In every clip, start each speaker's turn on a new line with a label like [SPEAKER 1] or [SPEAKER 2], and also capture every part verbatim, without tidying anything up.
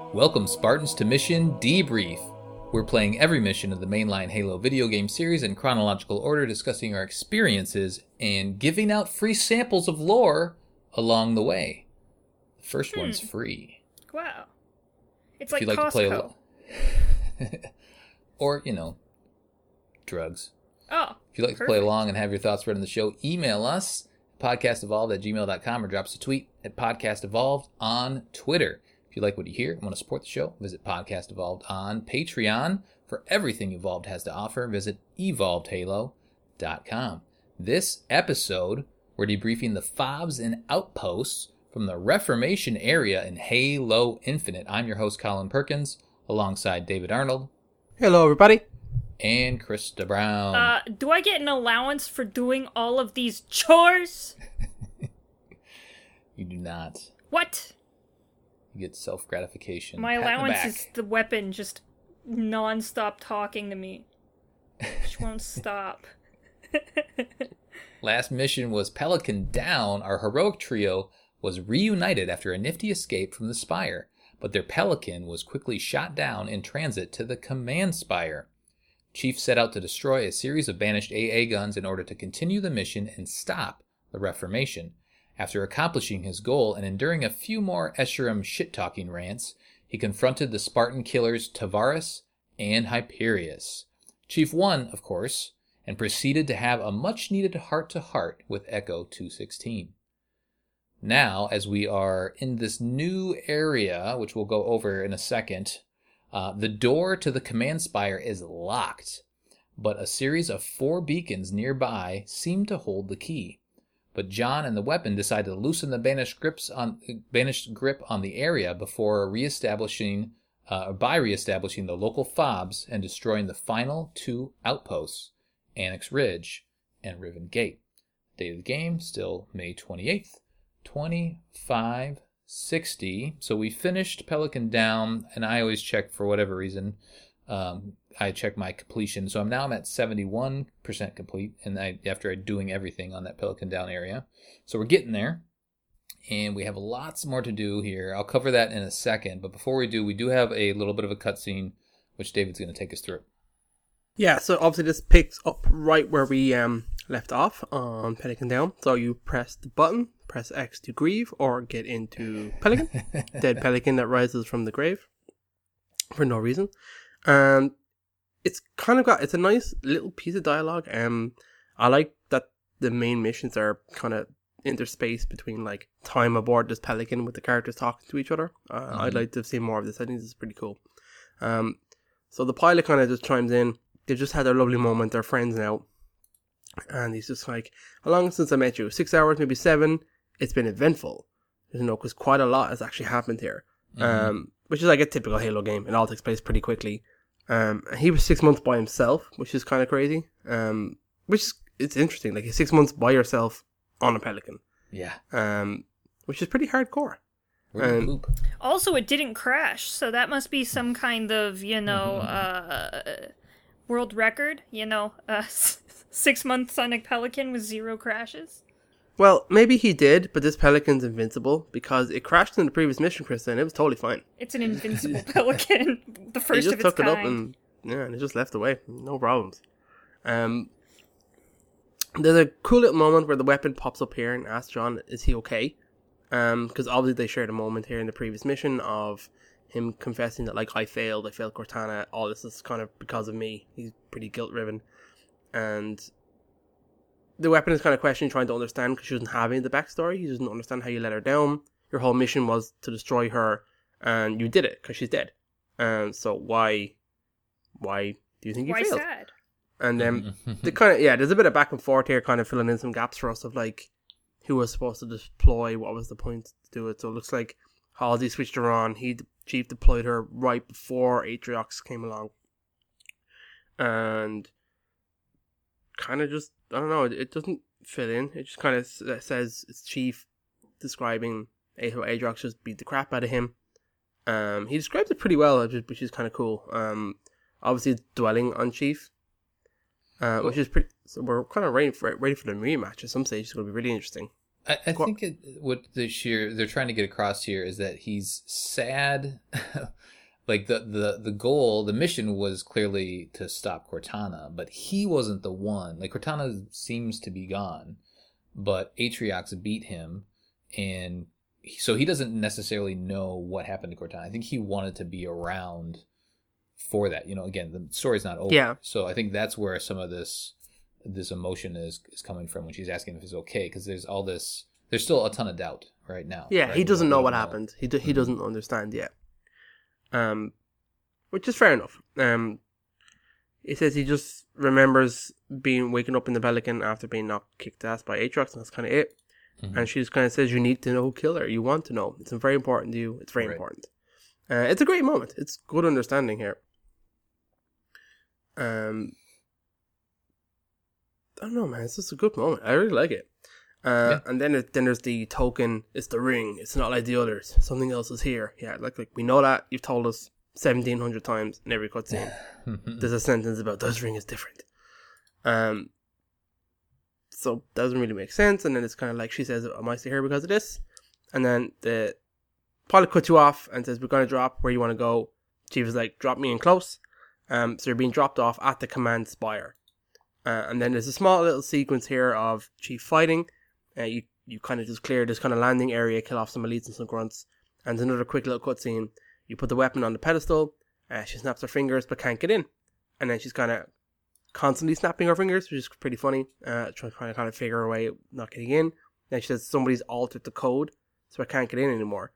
[SPEAKER 1] Welcome, Spartans, to Mission Debrief. We're playing every mission of the mainline Halo video game series in chronological order, discussing our experiences and giving out free samples of lore along the way. The first
[SPEAKER 2] Hmm.
[SPEAKER 1] one's free.
[SPEAKER 2] Wow. It's
[SPEAKER 1] If
[SPEAKER 2] like
[SPEAKER 1] you'd like
[SPEAKER 2] Costco.
[SPEAKER 1] to play a lo- or, you know, drugs.
[SPEAKER 2] Oh,
[SPEAKER 1] If you'd like to play along and have your thoughts read on the show, email us, podcastevolved at gmail dot com, or drop us a tweet at podcastevolved on Twitter. If you like what you hear and want to support the show, visit Podcast Evolved on Patreon. For everything Evolved has to offer, visit evolved halo dot com. This episode, we're debriefing the fobs and outposts from the Reformation area in Halo Infinite. I'm your host, Colin Perkins, alongside David Arnold.
[SPEAKER 3] Hello, everybody.
[SPEAKER 1] And Krista Brown.
[SPEAKER 2] Uh, do I get an allowance for doing all of these chores?
[SPEAKER 1] You do not.
[SPEAKER 2] What?
[SPEAKER 1] You get self-gratification.
[SPEAKER 2] My
[SPEAKER 1] Pat in the
[SPEAKER 2] allowance
[SPEAKER 1] back.
[SPEAKER 2] is the weapon just non-stop talking to me. She won't stop.
[SPEAKER 1] Last mission was Pelican Down. Our heroic trio was reunited after a nifty escape from the Spire, but their Pelican was quickly shot down in transit to the Command Spire. Chief set out to destroy a series of banished A A guns in order to continue the mission and stop the Reformation. After accomplishing his goal and enduring a few more Escharum shit-talking rants, he confronted the Spartan killers Tavares and Hyperius. Chief won, of course, and proceeded to have a much-needed heart-to-heart with Echo two sixteen. Now, as we are in this new area, which we'll go over in a second, uh, the door to the Command Spire is locked, but a series of four beacons nearby seem to hold the key. But John and the weapon decide to loosen the banished grips on banished grip on the area before reestablishing, uh, by reestablishing the local fobs and destroying the final two outposts, Annex Ridge and Riven Gate. Date of the game still May twenty-eighth, twenty-five sixty. So we finished Pelican Down, and I always check for whatever reason. Um, I check my completion, so I'm now I'm at seventy-one percent complete, and I after doing everything on that Pelican Down area. So we're getting there, and we have lots more to do here. I'll cover that in a second, but before we do, we do have a little bit of a cutscene, which David's going to take us through.
[SPEAKER 3] Yeah, so obviously this picks up right where we um left off on Pelican Down. So you press the button, press X to grieve, or get into Pelican. Dead Pelican that rises from the grave for no reason. And it's kind of got, it's a nice little piece of dialogue. Um, I like that the main missions are kind of interspaced between like time aboard this Pelican with the characters talking to each other. Uh, mm-hmm. I'd like to see more of this. I think this is pretty cool. Um, so the pilot kind of just chimes in. They've just had their lovely moment. They're friends now. And he's just like, how long since I met you? Six hours, maybe seven. It's been eventful. You know, because quite a lot has actually happened here. Mm-hmm. Um, which is like a typical Halo game. It all takes place pretty quickly. Um, he was six months by himself, which is kind of crazy. Um, which is, it's interesting. Like, six months by yourself on a Pelican.
[SPEAKER 1] Yeah.
[SPEAKER 3] Um, which is pretty hardcore.
[SPEAKER 1] Um, poop.
[SPEAKER 2] Also, it didn't crash, so that must be some kind of, you know, uh, world record. You know, uh, six months on a Pelican with zero crashes.
[SPEAKER 3] Well, maybe he did, but this Pelican's invincible because it crashed in the previous mission, Krista, and it was totally fine.
[SPEAKER 2] It's an invincible Pelican, the first
[SPEAKER 3] of
[SPEAKER 2] its kind.
[SPEAKER 3] It just took it up and yeah, and it just left away, no problems. Um, there's a cool little moment where the weapon pops up here and asks John, "Is he okay?" Um, because obviously they shared a moment here in the previous mission of him confessing that like I failed, I failed Cortana, all this is kind of because of me. He's pretty guilt-ridden, and the weapon is kind of questioning, trying to understand because she doesn't have any of the backstory. He doesn't understand how you let her down. Your whole mission was to destroy her, and you did it because she's dead. And so why, why do you think you
[SPEAKER 2] why
[SPEAKER 3] failed?
[SPEAKER 2] Sad?
[SPEAKER 3] And then the kind of yeah, there's a bit of back and forth here, kind of filling in some gaps for us of like who was supposed to deploy, what was the point to do it. So it looks like Halsey switched her on. He Chief deployed her right before Atriox came along, and kind of just. I don't know, it doesn't fit in. It just kind of says it's Chief describing how Atriox just beat the crap out of him. Um, he describes it pretty well, which is kind of cool. Um, obviously, it's dwelling on Chief, uh, which is pretty. So we're kind of ready for ready for the rematch at some stage. It's going to be really interesting.
[SPEAKER 1] I, I think it, what the sheer they're trying to get across here is that he's sad. Like the, the, the goal, the mission was clearly to stop Cortana, but he wasn't the one. Like Cortana seems to be gone, but Atriox beat him, and he, so he doesn't necessarily know what happened to Cortana. I think he wanted to be around for that. You know, again, the story's not over.
[SPEAKER 3] Yeah.
[SPEAKER 1] So I think that's where some of this this emotion is is coming from when she's asking if he's okay, because there's all this. There's still a ton of doubt right now.
[SPEAKER 3] Yeah,
[SPEAKER 1] right?
[SPEAKER 3] he doesn't
[SPEAKER 1] We
[SPEAKER 3] know
[SPEAKER 1] don't
[SPEAKER 3] what happened. He do, he doesn't understand yet. Um, which is fair enough. Um, he says he just remembers being waking up in the Pelican after being knocked kicked ass by Atriox, and that's kind of it. Mm-hmm. And she just kind of says, "You need to know who killed her. You want to know. It's very important to you. It's very right. important." Uh, it's a great moment. It's good understanding here. Um, I don't know, man. It's just a good moment. I really like it. Uh, yeah. And then it, then there's the token. It's the ring. It's not like the others. Something else is here. Yeah, like like we know that. You've told us seventeen hundred times in every cutscene. There's a sentence about this ring is different. Um. So that doesn't really make sense. And then it's kind of like she says, "Am I still here because of this?" And then the pilot cuts you off and says, "We're going to drop where you want to go." Chief is like, "Drop me in close." Um. So you're being dropped off at the command spire. Uh, and then there's a small little sequence here of Chief fighting. Uh, you you kind of just clear this kind of landing area, kill off some elites and some grunts, and there's another quick little cutscene. You put the weapon on the pedestal. Uh, she snaps her fingers but can't get in, and then she's kind of constantly snapping her fingers, which is pretty funny. Uh, trying to kind of figure her way not getting in. Then she says somebody's altered the code, so I can't get in anymore.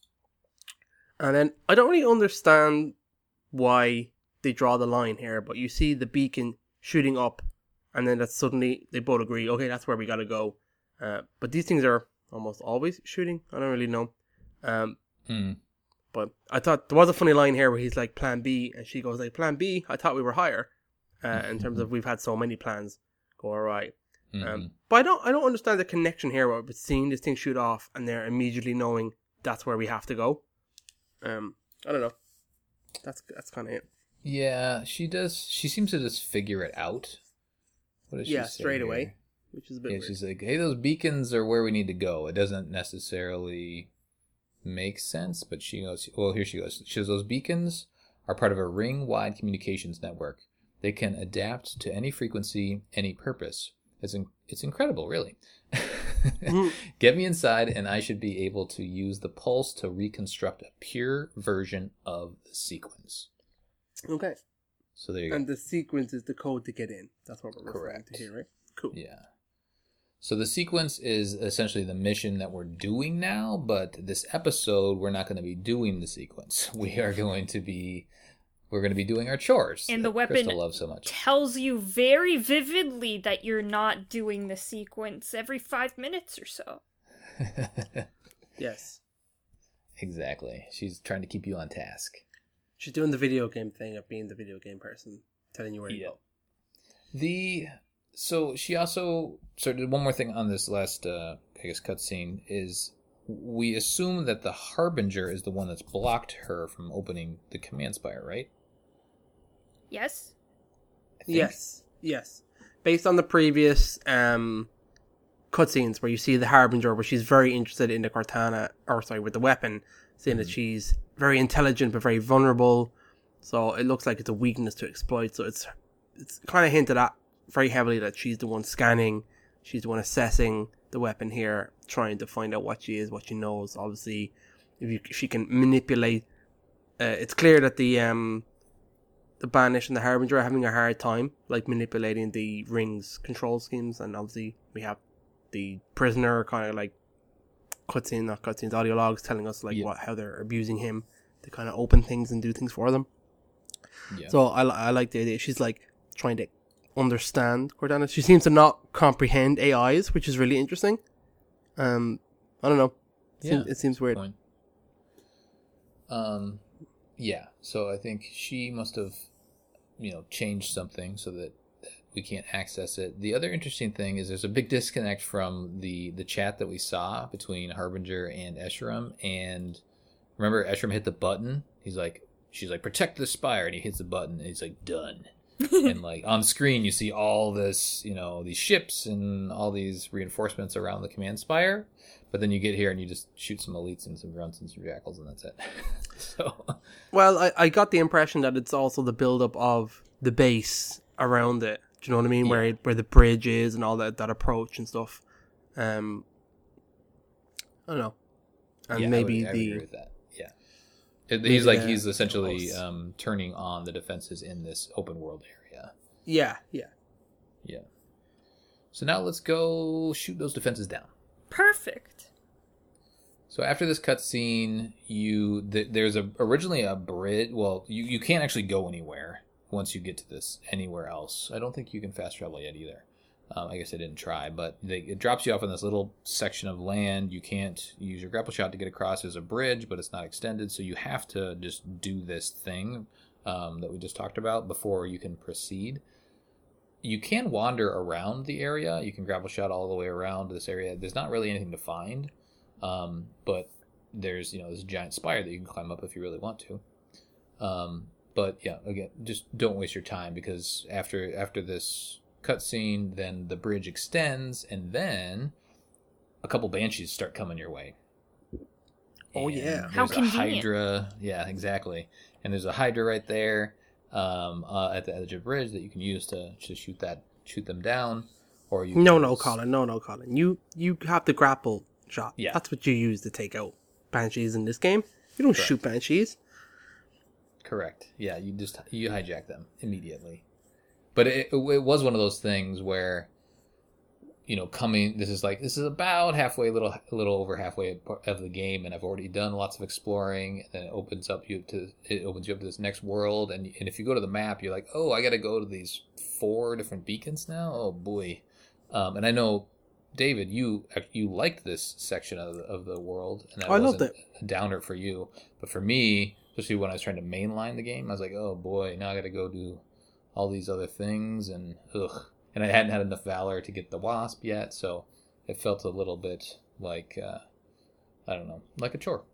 [SPEAKER 3] And then I don't really understand why they draw the line here, but you see the beacon shooting up, and then that's suddenly they both agree, okay, that's where we gotta go. Uh, but these things are almost always shooting. I don't really know. Um,
[SPEAKER 1] mm.
[SPEAKER 3] But I thought there was a funny line here where he's like, "Plan B," and she goes like, "Plan B? I thought we were higher." Uh, mm-hmm. In terms of we've had so many plans go awry. Mm-hmm. Um, but I don't, I don't understand the connection here with seeing this thing shoot off and they're immediately knowing that's where we have to go. Um, I don't know. That's that's kind of it.
[SPEAKER 1] Yeah, she does. She seems to just figure it out. What does
[SPEAKER 3] yeah,
[SPEAKER 1] she say
[SPEAKER 3] straight
[SPEAKER 1] here?
[SPEAKER 3] away. Which is a bit
[SPEAKER 1] yeah,
[SPEAKER 3] weird.
[SPEAKER 1] She's like, "Hey, those beacons are where we need to go." It doesn't necessarily make sense, but she goes, well, here she goes. She says, "Those beacons are part of a ring-wide communications network. They can adapt to any frequency, any purpose." It's in- it's incredible, really. mm-hmm. Get me inside, and I should be able to use the pulse to reconstruct a pure version of the sequence.
[SPEAKER 3] Okay.
[SPEAKER 1] So there you
[SPEAKER 3] and
[SPEAKER 1] go.
[SPEAKER 3] And the sequence is the code to get in. That's what we're referring
[SPEAKER 1] Correct.
[SPEAKER 3] to here, right? Cool.
[SPEAKER 1] Yeah. So the sequence is essentially the mission that we're doing now, but this episode we're not going to be doing the sequence. We are going to be we're going to be doing our chores.
[SPEAKER 2] And the weapon
[SPEAKER 1] Crystal loves so much.
[SPEAKER 2] tells you very vividly that you're not doing the sequence every five minutes or so.
[SPEAKER 3] Yes.
[SPEAKER 1] Exactly. She's trying to keep you on task.
[SPEAKER 3] She's doing the video game thing of being the video game person, telling you where to
[SPEAKER 1] yeah.
[SPEAKER 3] go.
[SPEAKER 1] The so she also so did one more thing on this last uh, I guess cutscene is we assume that the Harbinger is the one that's blocked her from opening the command spire, right?
[SPEAKER 2] Yes.
[SPEAKER 3] Yes. Yes. Based on the previous um, cutscenes where you see the Harbinger, where she's very interested in the Cortana, or sorry, with the weapon, saying mm-hmm. that she's very intelligent but very vulnerable. So it looks like it's a weakness to exploit. So it's it's kind of hinted at very heavily that she's the one scanning, she's the one assessing the weapon here, trying to find out what she is, what she knows. Obviously, if, you, if she can manipulate, uh, it's clear that the um, the Banished and the Harbinger are having a hard time, like manipulating the ring's control schemes, and obviously we have the prisoner kind of like cutscene, not cutscenes, audio logs telling us like yeah. what how they're abusing him to kind of open things and do things for them. Yeah. So I I like the idea. She's like trying to understand Cortana. She seems to not comprehend A Is, which is really interesting. Um, I don't know. It,
[SPEAKER 1] yeah,
[SPEAKER 3] seems, it seems weird.
[SPEAKER 1] Point. Um, yeah. So I think she must have, you know, changed something so that we can't access it. The other interesting thing is there's a big disconnect from the the chat that we saw between Harbinger and Escharum. And remember, Escharum hit the button. He's like, she's like, "Protect the spire," and he hits the button, and he's like, "Done." and like on screen you see all this, you know, these ships and all these reinforcements around the command spire, but then you get here and you just shoot some elites and some grunts and some jackals and that's it. So
[SPEAKER 3] Well, I, I got the impression that it's also the build-up of the base around it. Do you know what I mean?
[SPEAKER 1] Yeah.
[SPEAKER 3] Where it, where the bridge is and all that, that approach and stuff. Um, I don't know. And
[SPEAKER 1] yeah,
[SPEAKER 3] maybe
[SPEAKER 1] I would, I would
[SPEAKER 3] the...
[SPEAKER 1] agree with that. Yeah. It, he's like,
[SPEAKER 3] the,
[SPEAKER 1] he's essentially
[SPEAKER 3] close.
[SPEAKER 1] um, turning on the defenses in this open world area.
[SPEAKER 3] Yeah, yeah.
[SPEAKER 1] Yeah. So now let's go shoot those defenses down.
[SPEAKER 2] Perfect.
[SPEAKER 1] So after this cutscene, you th- there's a originally a bridge. Well, you, you can't actually go anywhere once you get to this anywhere else. I don't think you can fast travel yet either. Um, I guess I didn't try, but they, it drops you off on this little section of land. You can't use your grapple shot to get across. There's a bridge, but it's not extended, so you have to just do this thing um, that we just talked about before you can proceed. You can wander around the area. You can grapple shot all the way around this area. There's not really anything to find. Um, but there's, you know, this giant spire that you can climb up if you really want to. Um, but yeah, again, just don't waste your time because after after this cutscene, then the bridge extends, and then a couple banshees start coming your way.
[SPEAKER 3] Oh,
[SPEAKER 1] And
[SPEAKER 3] yeah.
[SPEAKER 2] How
[SPEAKER 1] there's a
[SPEAKER 2] convenient.
[SPEAKER 1] Hydra. Yeah, exactly. And there's a Hydra right there um, uh, at the edge of the bridge that you can use to, to shoot that shoot them down. Or you
[SPEAKER 3] No,
[SPEAKER 1] can
[SPEAKER 3] no,
[SPEAKER 1] just-
[SPEAKER 3] Colin. No, no, Colin. You you have the grapple shot.
[SPEAKER 1] Yeah.
[SPEAKER 3] That's what you use to take out banshees in this game. You don't
[SPEAKER 1] Correct.
[SPEAKER 3] shoot banshees.
[SPEAKER 1] Correct. Yeah, you just you hijack them immediately. But it it was one of those things where, you know, coming. This is like this is about halfway, little a little over halfway of the game, and I've already done lots of exploring. And then it opens up you to it opens you up to this next world, and and if you go to the map, you're like, oh, I got to go to these four different beacons now. Oh boy, um, and I know. David, you you liked this section of the, of the world, and that
[SPEAKER 3] I loved
[SPEAKER 1] wasn't a downer for you. But for me, especially when I was trying to mainline the game, I was like, oh boy, now I got to go do all these other things, and ugh. And I hadn't had enough valor to get the wasp yet, so it felt a little bit like uh, I don't know, like a chore.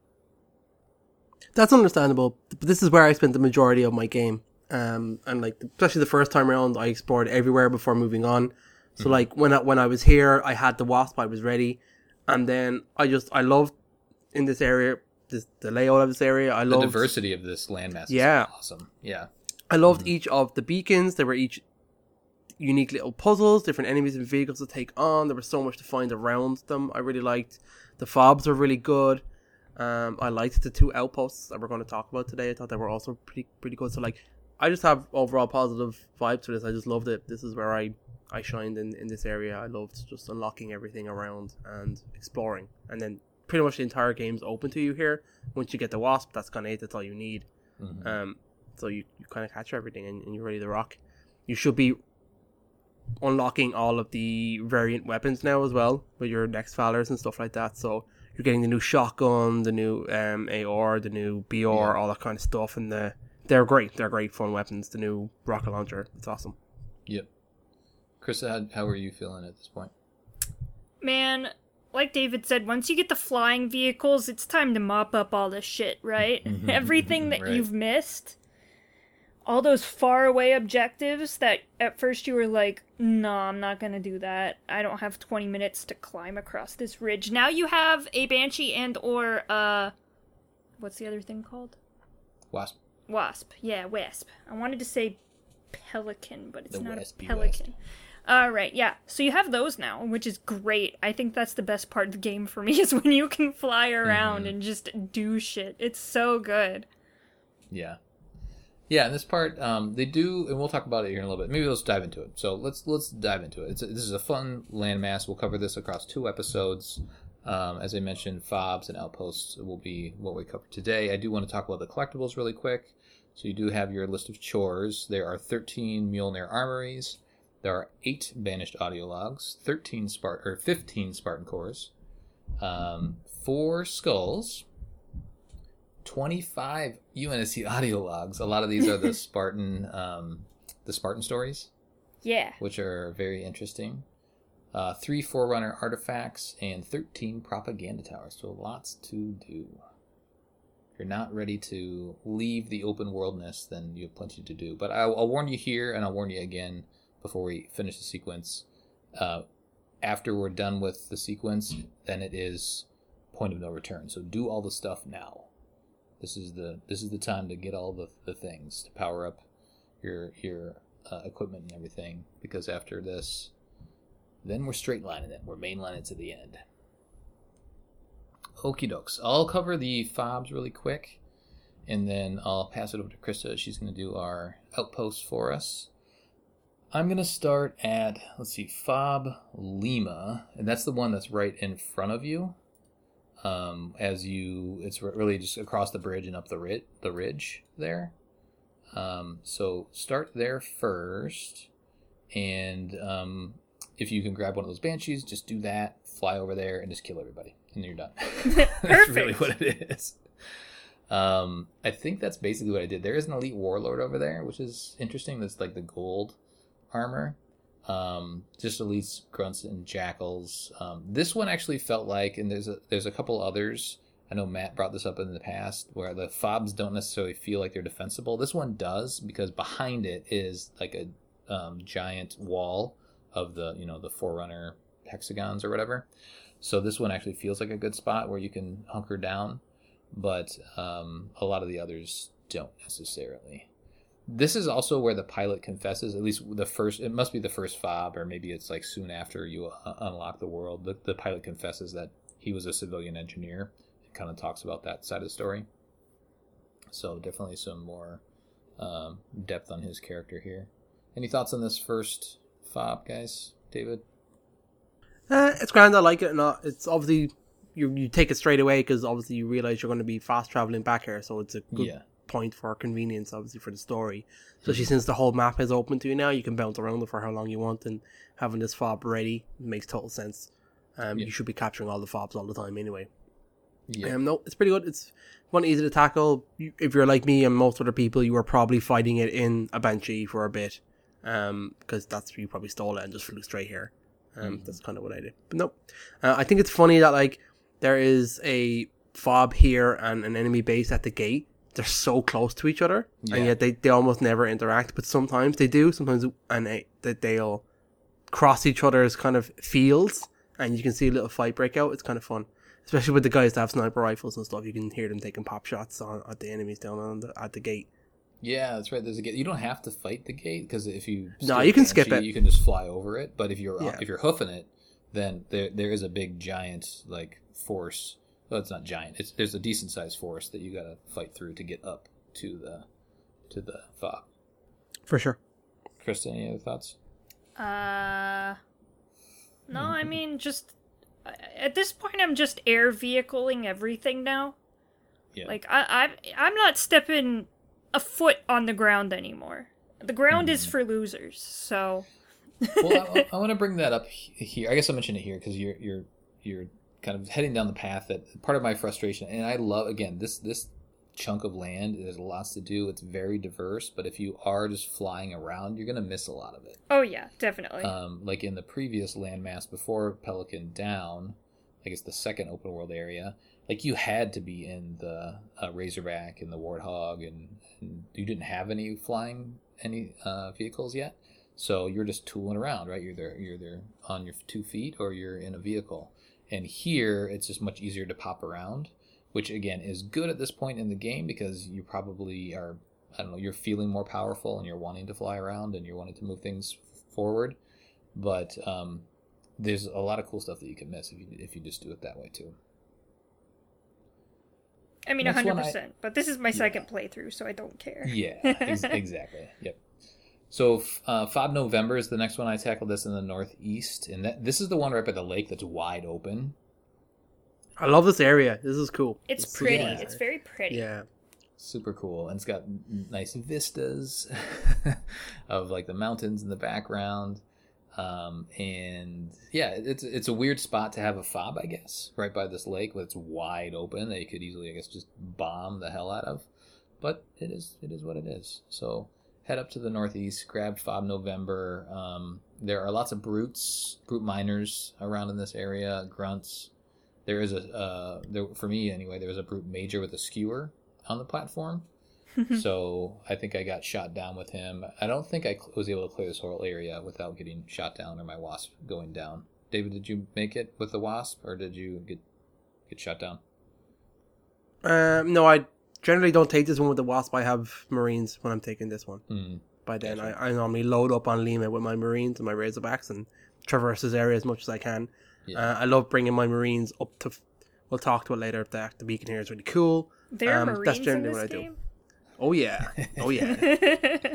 [SPEAKER 3] That's understandable. But this is where I spent the majority of my game. Um, and like especially the first time around, I explored everywhere before moving on. So
[SPEAKER 1] Mm-hmm.
[SPEAKER 3] like when I, when I was here, I had the wasp. I was ready, and then I just I loved in this area, this, the layout of this area. I
[SPEAKER 1] The
[SPEAKER 3] loved
[SPEAKER 1] diversity of this landmass is
[SPEAKER 3] Yeah.
[SPEAKER 1] awesome. Yeah,
[SPEAKER 3] I loved
[SPEAKER 1] Mm-hmm.
[SPEAKER 3] each of the beacons. They were each unique little puzzles, different enemies and vehicles to take on. There was so much to find around them. I really liked the fobs were really good. Um, I liked the two outposts that we're going to talk about today. I thought they were also pretty pretty good. So like, I just have overall positive vibes to this. I just loved it. This is where I I shined in in this area. I loved just unlocking everything around and exploring, and then pretty much the entire game's open to you here. Once you get the wasp, that's kind of it. That's all you need.
[SPEAKER 1] Mhm.
[SPEAKER 3] Um, so you, you kind of catch everything and, and you're ready to rock. You should be unlocking all of the variant weapons now as well with your next Valors and stuff like that. So you're getting the new shotgun, the new um, A R, the new B R,
[SPEAKER 1] Yeah.
[SPEAKER 3] all that kind of stuff. And the, they're great. They're great fun weapons. The new rocket launcher. It's awesome.
[SPEAKER 1] Yep. Chris, how, how are you feeling at this point?
[SPEAKER 2] Man, like David said, once you get the flying vehicles, it's time to mop up all this shit, right? Everything that
[SPEAKER 1] Right.
[SPEAKER 2] you've missed. All those faraway objectives that at first you were like, no, I'm not gonna do that. I don't have twenty minutes to climb across this ridge. Now you have a Banshee and or, uh, what's the other thing called?
[SPEAKER 1] Wasp.
[SPEAKER 2] Wasp. Yeah, Wasp. I wanted to say Pelican, but it's
[SPEAKER 1] The
[SPEAKER 2] not
[SPEAKER 1] Waspy
[SPEAKER 2] a Pelican. Alright, yeah. So you have those now, which is great. I think that's the best part of the game for me is when you can fly around and just do shit. It's so good.
[SPEAKER 1] Yeah. Yeah, in this part, um, they do, and we'll talk about it here in a little bit. Maybe let's dive into it. So let's let's dive into it. It's a, this is a fun landmass. We'll cover this across two episodes. Um, as I mentioned, fobs and outposts will be what we cover today. I do want to talk about the collectibles really quick. So you do have your list of chores. There are thirteen Mjolnir armories. There are eight banished audio logs, thirteen Spart or fifteen Spartan cores, um, four skulls, twenty-five U N S C audio logs. A lot of these are the Spartan, um, the Spartan stories,
[SPEAKER 2] Yeah.
[SPEAKER 1] which are very interesting. Uh, three Forerunner artifacts and thirteen propaganda towers. So lots to do. you're not ready to leave the open worldness, then you have plenty to do. But I'll, I'll warn you here, and I'll warn you again before we finish the sequence. Uh, after we're done with the sequence, then it is point of no return. So do all the stuff now. This is the this is the time to get all the, the things to power up your your uh, equipment and everything. Because after this, then we're straight lining it. We're mainlining it to the end. Okie dokes. I'll cover the fobs really quick, and then I'll pass it over to Krista. She's going to do our outposts for us. I'm going to start at, let's see, Fob Lima, and that's the one that's right in front of you. Um, as you, it's really just across the bridge and up the ridge, the ridge there. Um, so start there first, and um, if you can grab one of those banshees, just do that. Fly over there and just kill everybody, and then you're done. That's really what it is. Um, I think that's basically what I did. There is an elite warlord over there, which is interesting. That's like the gold armor. Um, just elites, grunts, and jackals. Um, this one actually felt like, and there's a there's a couple others. I know Matt brought this up in the past, where the fobs don't necessarily feel like they're defensible. This one does, because behind it is like a um, giant wall of the you know the Forerunner hexagons or whatever. So this one actually feels like a good spot where you can hunker down, but um, a lot of the others don't necessarily. This is also where the pilot confesses, at least the first, it must be the first fob, or maybe it's like soon after you uh, unlock the world. The, the pilot confesses that he was a civilian engineer. It kind of talks about that side of the story. So definitely some more um, depth on his character here. Any thoughts on this first fob, guys? David?
[SPEAKER 3] Uh, it's grand. I like it. Not. It's obviously you you take it straight away because obviously you realize you're going to be fast traveling back here, so it's a good
[SPEAKER 1] yeah.
[SPEAKER 3] point for convenience, obviously for the story. Especially mm-hmm. since the whole map is open to you now, you can bounce around it for how long you want, and having this fob ready makes total sense. Um, yeah. You should be capturing all the fobs all the time anyway. Yeah. Um, no, it's pretty good. It's one easy to tackle. You, if you're like me and most other people, you were probably fighting it in a Banshee for a bit, um, because that's where you probably stole it and just flew straight here. Um, mm-hmm. That's kind of what I did. But no, uh, I think it's funny that like there is a fob here and an enemy base at the gate. They're so close to each other, yeah. and yet they, they almost never interact. But sometimes they do. Sometimes and they, that they'll cross each other's kind of fields, and you can see a little fight break out. It's kind of fun, especially with the guys that have sniper rifles and stuff. You can hear them taking pop shots on at the enemies down on the at the gate.
[SPEAKER 1] Yeah, that's right. There's a gate. You don't have to fight the gate because if you
[SPEAKER 3] no, you can skip it.
[SPEAKER 1] You can just fly over it. But if you're
[SPEAKER 3] yeah.
[SPEAKER 1] if you're hoofing it, then there there is a big giant like force. Well, it's not giant. It's there's a decent sized force that you got to fight through to get up to the to the fob.
[SPEAKER 3] For sure.
[SPEAKER 1] Krista, any other thoughts?
[SPEAKER 2] Uh, no. I mean, just at this point, I'm just air vehicling everything now. Yeah. Like I I I'm not stepping a foot on the ground anymore. The ground mm. is for losers, so.
[SPEAKER 1] Well, I, I want to bring that up here. I guess I'll mention it here because you're you're you're kind of heading down the path that part of my frustration, and I love again this this chunk of land. There's lots to do. It's very diverse, but if you are just flying around, you're gonna miss a lot of it.
[SPEAKER 2] Oh yeah, definitely.
[SPEAKER 1] Um, like in the previous landmass before Pelican Down, I guess the second open world area. Like, you had to be in the uh, Razorback and the Warthog, and, and you didn't have any flying any uh, vehicles yet. So you're just tooling around, right? You're there, you're there on your two feet, or you're in a vehicle. And here, it's just much easier to pop around, which, again, is good at this point in the game because you probably are, I don't know, you're feeling more powerful and you're wanting to fly around and you're wanting to move things forward. But um, there's a lot of cool stuff that you can miss if you, if you just do it that way, too.
[SPEAKER 2] I mean,
[SPEAKER 1] Next
[SPEAKER 2] one hundred percent,
[SPEAKER 1] I,
[SPEAKER 2] but this is my
[SPEAKER 1] yeah.
[SPEAKER 2] second playthrough, so I don't care.
[SPEAKER 1] Yeah, ex- exactly. Yep. So, uh, Fob November is the next one. I tackled this in the northeast, and that, this is the one right by the lake that's wide open.
[SPEAKER 3] I love this area. This is cool.
[SPEAKER 2] It's
[SPEAKER 3] this
[SPEAKER 2] pretty. It's very pretty.
[SPEAKER 3] Yeah.
[SPEAKER 1] Super cool. And it's got nice vistas of, like, the mountains in the background. Um, and yeah, it's it's a weird spot to have a fob, I guess, right by this lake where it's wide open that you could easily, I guess, just bomb the hell out of. But it is it is what it is. So head up to the northeast, grab Fob November. Um, there are lots of brutes, brute miners around in this area, grunts. There is a, uh, there, for me anyway, there was a brute major with a skewer on the platform. So I think I got shot down with him. I don't think I cl- was able to clear this whole area without getting shot down or my wasp going down. David, did you make it with the wasp, or did you get get shot down?
[SPEAKER 3] Um, no, I generally don't take this one with the wasp. I have marines when I'm taking this one.
[SPEAKER 1] Mm.
[SPEAKER 3] By then,
[SPEAKER 1] Gotcha.
[SPEAKER 3] I, I normally load up on Lima with my marines and my razorbacks and traverse this area as much as I can.
[SPEAKER 1] Yeah.
[SPEAKER 3] Uh, I love bringing my marines up to. We'll talk to it later. The, the beacon here is really cool.
[SPEAKER 2] There are
[SPEAKER 3] Um,
[SPEAKER 2] Marines
[SPEAKER 3] that's
[SPEAKER 2] in
[SPEAKER 3] generally
[SPEAKER 2] this
[SPEAKER 3] what I do.
[SPEAKER 2] game?
[SPEAKER 3] Oh yeah, oh yeah.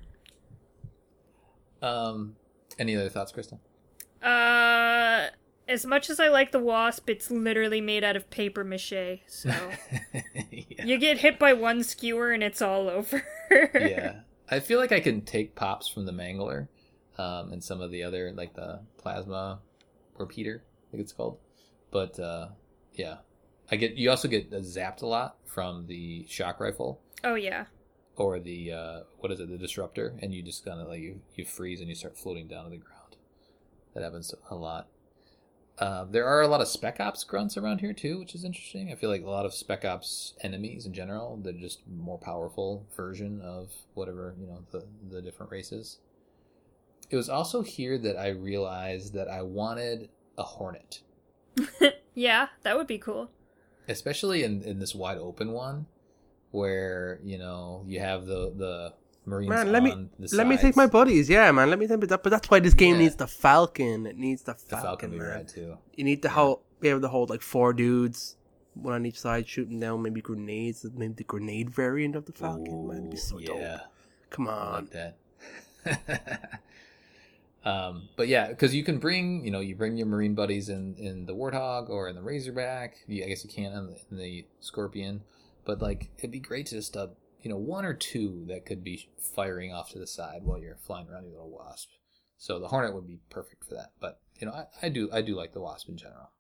[SPEAKER 1] Um, any other thoughts, Krista?
[SPEAKER 2] uh, as much as I like the wasp, it's literally made out of paper mache, so...
[SPEAKER 1] Yeah.
[SPEAKER 2] You get hit by one skewer and it's all over.
[SPEAKER 1] Yeah. I feel like I can take pops from the Mangler um, and some of the other, like the plasma repeater, I think it's called. But, uh, yeah. I get. You also get zapped a lot from the shock rifle.
[SPEAKER 2] Oh, yeah.
[SPEAKER 1] Or the, uh, what is it, the disruptor, and you just kind of, like, you, you freeze and you start floating down to the ground. That happens a lot. Uh, there are a lot of Spec Ops grunts around here, too, which is interesting. I feel like a lot of Spec Ops enemies in general, they're just more powerful version of whatever, you know, the, the different races. It was also here that I realized that I wanted a Hornet.
[SPEAKER 2] Yeah, that would be cool.
[SPEAKER 1] Especially in, in this wide open one, where, you know, you have the, the Marines
[SPEAKER 3] Man, let
[SPEAKER 1] on
[SPEAKER 3] me
[SPEAKER 1] the
[SPEAKER 3] let me
[SPEAKER 1] sides.
[SPEAKER 3] take my buddies. Yeah, man, let me take that. But that's why this game
[SPEAKER 1] Yeah.
[SPEAKER 3] needs the Falcon. It needs the
[SPEAKER 1] The
[SPEAKER 3] Falcon,
[SPEAKER 1] Falcon would be
[SPEAKER 3] man.
[SPEAKER 1] rad, too.
[SPEAKER 3] You need to hold, be able to hold like four dudes, one on each side, shooting down maybe grenades. Maybe the grenade variant of the Falcon. Man, it'd be so
[SPEAKER 1] Ooh,
[SPEAKER 3] dope.
[SPEAKER 1] yeah.
[SPEAKER 3] Come
[SPEAKER 1] I
[SPEAKER 3] on.
[SPEAKER 1] like that. um, but yeah, because you can bring, you know, you bring your Marine buddies in, in the Warthog or in the Razorback. You, I guess you can't in the, in the Scorpion. But, like, it'd be great to just, uh, you know, one or two that could be firing off to the side while you're flying around your little Wasp. So the Hornet would be perfect for that. But, you know, I, I do I do like the Wasp in general.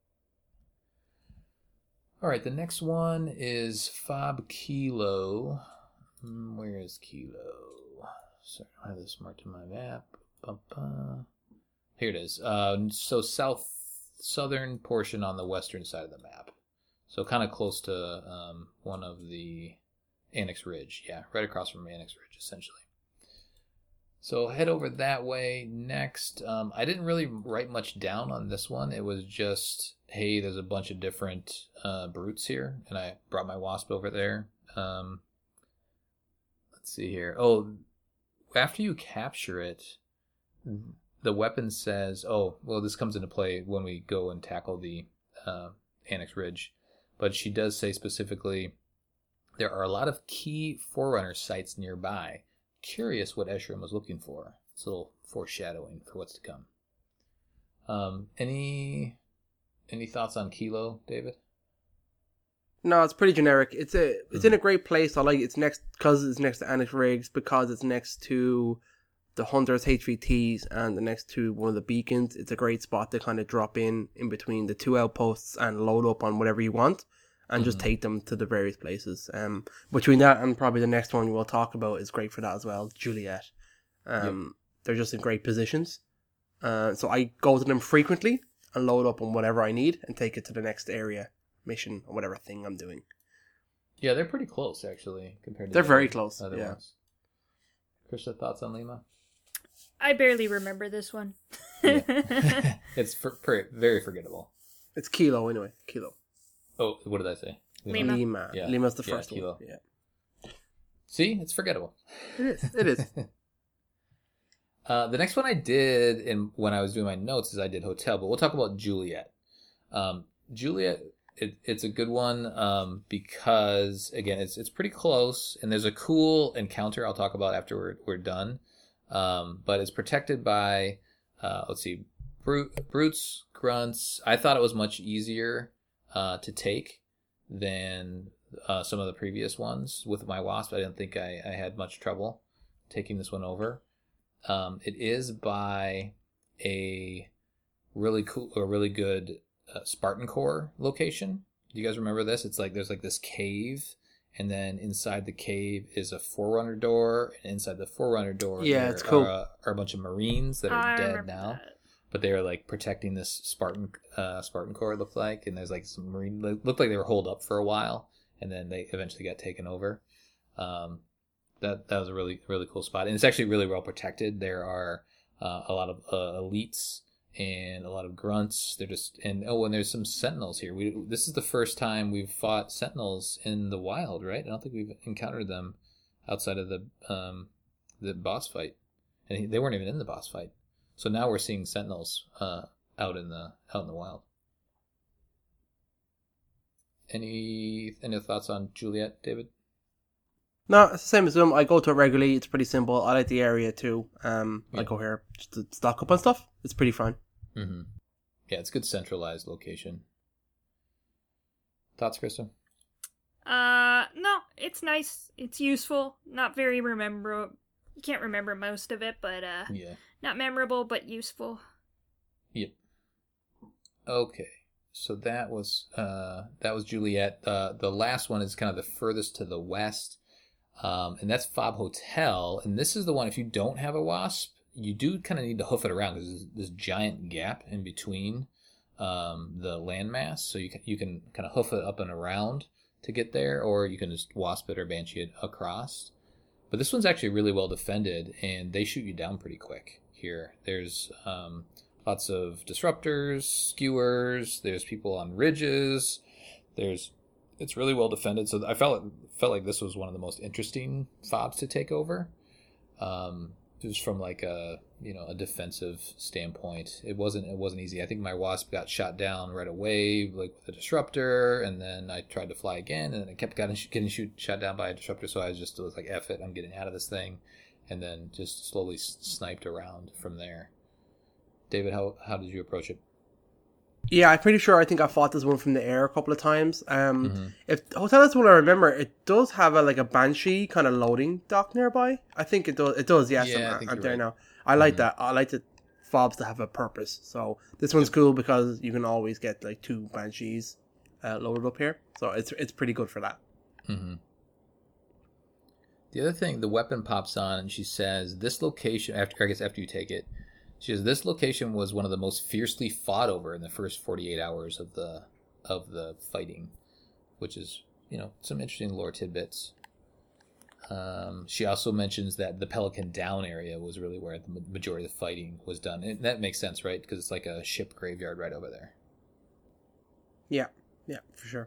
[SPEAKER 1] All right, the next one is Fob Kilo. Hmm, Where is Kilo? Sorry, I don't have this marked on my map. Ba-ba. Here it is. Uh, so south southern portion on the western side of the map. So kind of close to um, one of the Annex Ridge. Yeah, right across from Annex Ridge, essentially. So head over that way. Next, um, I didn't really write much down on this one. It was just, hey, there's a bunch of different uh, brutes here, and I brought my Wasp over there. Um, let's see here. Oh, after you capture it, the weapon says, oh, well, this comes into play when we go and tackle the uh, Annex Ridge. But she does say specifically, there are a lot of key Forerunner sites nearby. Curious what Escharum was looking for. It's a little foreshadowing for what's to come. Um, any any thoughts on Kilo, David?
[SPEAKER 3] No, it's pretty generic. It's a it's in a great place. I like it. It's next because it's next to Annex Rigs, because it's next to the Hunters H V Ts and the next to one of the beacons. It's a great spot to kind of drop in in between the two outposts and load up on whatever you want and mm-hmm. just take them to the various places. Um, between that and probably the next one we'll talk about is great for that as well, Juliet. Um, yep. They're just in great positions. Uh, so I go to them frequently and load up on whatever I need and take it to the next area, mission, or whatever thing I'm doing.
[SPEAKER 1] Yeah, they're pretty close, actually, compared to
[SPEAKER 3] They're
[SPEAKER 1] the
[SPEAKER 3] very
[SPEAKER 1] other,
[SPEAKER 3] close,
[SPEAKER 1] other
[SPEAKER 3] yeah.
[SPEAKER 1] ones. Krista, thoughts on Lima?
[SPEAKER 2] I barely remember this one.
[SPEAKER 1] Yeah. It's for, for, very forgettable.
[SPEAKER 3] It's Kilo, anyway. Kilo.
[SPEAKER 1] Oh, what did I say?
[SPEAKER 2] Lima.
[SPEAKER 3] Lima.
[SPEAKER 1] Yeah.
[SPEAKER 3] Lima's the
[SPEAKER 1] Yeah,
[SPEAKER 3] first
[SPEAKER 1] Kilo.
[SPEAKER 3] one. Yeah.
[SPEAKER 1] See? It's forgettable.
[SPEAKER 3] It is. It is.
[SPEAKER 1] uh, the next one I did in, when I was doing my notes is I did Hotel, but we'll talk about Juliet. Um, Juliet, it, it's a good one um, because, again, it's it's pretty close, and there's a cool encounter I'll talk about after we're, we're done. Um, but it's protected by, uh, let's see, brute, brutes, grunts. I thought it was much easier uh, to take than uh, some of the previous ones with my Wasp. I didn't think I, I had much trouble taking this one over. Um, it is by a really cool, a really good uh, Spartan Core location. Do you guys remember this? It's like there's like this cave. And then inside the cave is a Forerunner door. And inside the Forerunner door
[SPEAKER 3] yeah,
[SPEAKER 1] there
[SPEAKER 3] it's cool.
[SPEAKER 1] are, are a bunch of Marines that are
[SPEAKER 2] I
[SPEAKER 1] dead now.
[SPEAKER 2] that.
[SPEAKER 1] But they are like protecting this Spartan uh, Spartan Core, it looked like. And there's like some Marine, looked like they were holed up for a while. and then they eventually got taken over. Um, that that was a really really cool spot, and it's actually really well protected. There are uh, a lot of uh, elites and a lot of grunts. They're just and oh, and there's some sentinels here. We this is the first time we've fought sentinels in the wild, right? I don't think we've encountered them outside of the um, the boss fight, and they weren't even in the boss fight. So now we're seeing sentinels uh, out in the out in the wild. Any any thoughts on Juliet, David?
[SPEAKER 3] No, it's the same as them. I go to it regularly. It's pretty simple. I like the area too. Um,
[SPEAKER 1] Yeah.
[SPEAKER 3] I go here just to stock up on stuff. It's pretty fun.
[SPEAKER 1] Mm-hmm. Yeah, it's a good centralized location. Thoughts, Krista?
[SPEAKER 2] Uh, no, it's nice. It's useful. Not very remember. You can't remember most of it, but uh,
[SPEAKER 1] Yeah.
[SPEAKER 2] not memorable, but useful.
[SPEAKER 1] Yep. Okay. So that was uh that was Juliet. Uh, the last one is kind of the furthest to the west, um, and that's Fob Hotel. And this is the one. If you don't have a wasp, you do kind of need to hoof it around because there's this giant gap in between um, the landmass. So you can you can kind of hoof it up and around to get there, or you can just wasp it or banshee it across. But this one's actually really well defended, and they shoot you down pretty quick here. There's um, lots of disruptors, skewers. There's people on ridges. There's it's really well defended. So I felt felt like this was one of the most interesting fobs to take over. Um, just from like a you know a defensive standpoint, it wasn't it wasn't easy. I think my wasp got shot down right away, like with a disruptor, and then I tried to fly again, and then I kept getting getting shoot shot down by a disruptor. So I was just was like, "F it, I'm getting out of this thing," and then just slowly sniped around from there. David, how how did you approach it?
[SPEAKER 3] Yeah, I'm pretty sure I think I fought this one from the air a couple of times. Um,
[SPEAKER 1] Mm-hmm.
[SPEAKER 3] If Hotel is the one I remember, it does have a like a Banshee kind of loading dock nearby. I think it does. It does. Yes,
[SPEAKER 1] Yeah, I
[SPEAKER 3] I'm,
[SPEAKER 1] think
[SPEAKER 3] I'm
[SPEAKER 1] you're
[SPEAKER 3] there
[SPEAKER 1] right.
[SPEAKER 3] now. I like
[SPEAKER 1] Mhm.
[SPEAKER 3] that. I like the fobs to have a purpose. So this one's cool because you can always get like two Banshees uh, loaded up here. So it's it's pretty good for that.
[SPEAKER 1] Mm-hmm. The other thing, the weapon pops on, and she says, "This location." After I guess after you take it, she says, "This location was one of the most fiercely fought over in the first forty-eight hours of the of the fighting," which is you know some interesting lore tidbits. Um, she also mentions that the Pelican Down area was really where the ma- majority of the fighting was done, and that makes sense, right? Because it's like a ship graveyard right over there.
[SPEAKER 3] Yeah, yeah, for sure.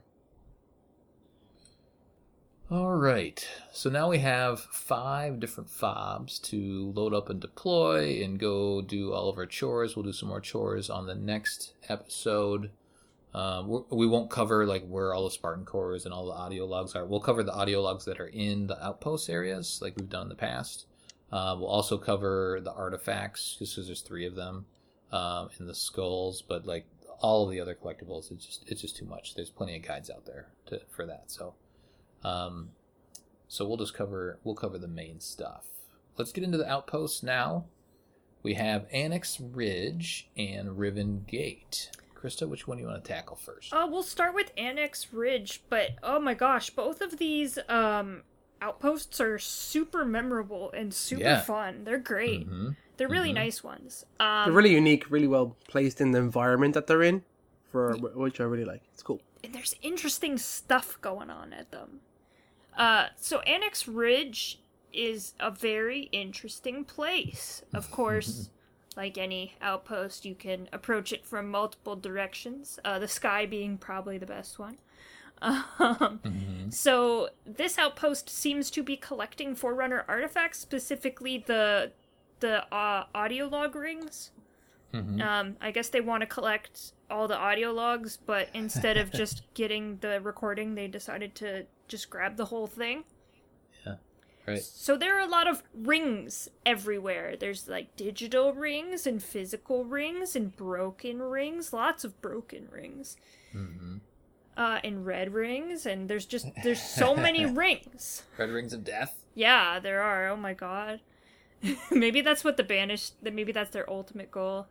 [SPEAKER 1] All right, so now we have five different fobs to load up and deploy and go do all of our chores. We'll do some more chores on the next episode. Um, we're- we won't cover like where all the Spartan cores and all the audio logs are. We'll cover the audio logs that are in the outpost areas like we've done in the past. Uh, we'll also cover the artifacts just because there's three of them um, and the skulls, but like all of the other collectibles, it's just it's just too much. There's plenty of guides out there to, for that, so. Um, so we'll just cover we'll cover the main stuff. Let's get into the outposts now. We have Annex Ridge and Riven Gate. Krista, which one do you want to tackle first?
[SPEAKER 2] Uh, we'll start with Annex Ridge, but oh my gosh, both of these um outposts are super memorable and super
[SPEAKER 1] Yeah.
[SPEAKER 2] fun. They're great.
[SPEAKER 1] Mm-hmm.
[SPEAKER 2] They're really
[SPEAKER 1] Mhm.
[SPEAKER 2] nice ones. Um,
[SPEAKER 3] They're really unique, really well placed in the environment that they're in, for which I really like. It's cool.
[SPEAKER 2] and there's interesting stuff going on at them. Uh, so Annex Ridge is a very interesting place. Of course, like any outpost, you can approach it from multiple directions. Uh, the sky being probably the best one. Um,
[SPEAKER 1] Mm-hmm.
[SPEAKER 2] so this outpost seems to be collecting Forerunner artifacts, specifically the the uh, audio log rings.
[SPEAKER 1] Mm-hmm.
[SPEAKER 2] Um, I guess they want to collect all the audio logs, but instead of just getting the recording, they decided to just grab the whole thing.
[SPEAKER 1] Right.
[SPEAKER 2] So there are a lot of rings everywhere. There's like digital rings and physical rings and broken rings, lots of broken rings.
[SPEAKER 1] Mm-hmm.
[SPEAKER 2] Uh, and red rings, and there's just, there's so many rings.
[SPEAKER 1] Red Rings of Death.
[SPEAKER 2] Yeah, there are. Oh my god. Maybe that's what the banished, that maybe that's their ultimate goal.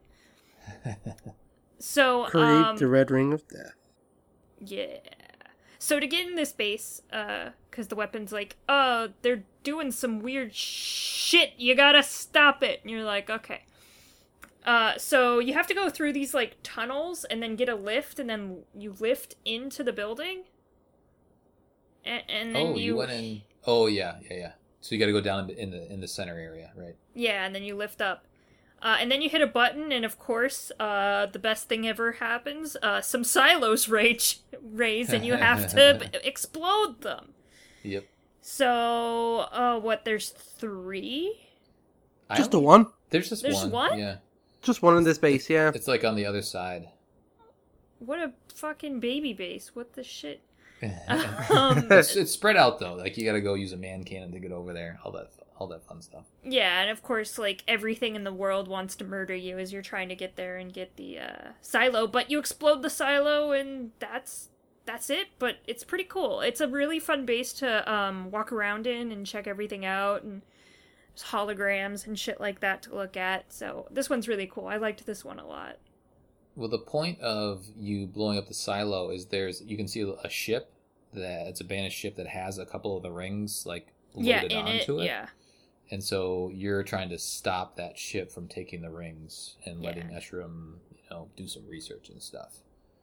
[SPEAKER 2] So,
[SPEAKER 3] Create
[SPEAKER 2] um,
[SPEAKER 3] the Red Ring of Death.
[SPEAKER 2] yeah. So to get in this base, uh, cause the weapon's like, oh, they're doing some weird shit, you gotta stop it. And you're like, okay. Uh, so you have to go through these, like, tunnels and then get a lift, and then you lift into the building. and, and then
[SPEAKER 1] oh,
[SPEAKER 2] you,
[SPEAKER 1] you went in. Oh yeah, yeah, yeah. So you got to go down in the in the center area, right?
[SPEAKER 2] Yeah, and then you lift up. Uh, and then you hit a button, and of course, uh, the best thing ever happens. Uh, some silos rage, raise, and you have to explode them.
[SPEAKER 1] Yep.
[SPEAKER 2] So, uh, what, there's three?
[SPEAKER 3] Just the one?
[SPEAKER 1] There's just
[SPEAKER 2] There's
[SPEAKER 1] one.
[SPEAKER 2] one?
[SPEAKER 1] Yeah.
[SPEAKER 3] Just one in this base, yeah.
[SPEAKER 1] It's like on the other side.
[SPEAKER 2] What a fucking baby base. What the shit?
[SPEAKER 1] um, it's, it's spread out, though. Like, you got to go use a man cannon to get over there. All that all that fun stuff.
[SPEAKER 2] Yeah, and of course, like, everything in the world wants to murder you as you're trying to get there and get the uh, silo, but you explode the silo, and that's that's it, but it's pretty cool. It's a really fun base to um, walk around in and check everything out, and there's holograms and shit like that to look at, so this one's really cool. I liked this one a lot.
[SPEAKER 1] Well, the point of you blowing up the silo is there's, you can see a ship, that it's a banished ship that has a couple of the rings, like, loaded
[SPEAKER 2] yeah, in
[SPEAKER 1] onto it.
[SPEAKER 2] it. Yeah.
[SPEAKER 1] And so you're trying to stop that ship from taking the rings and letting
[SPEAKER 2] Yeah.
[SPEAKER 1] Escharum, you know, do some research and stuff.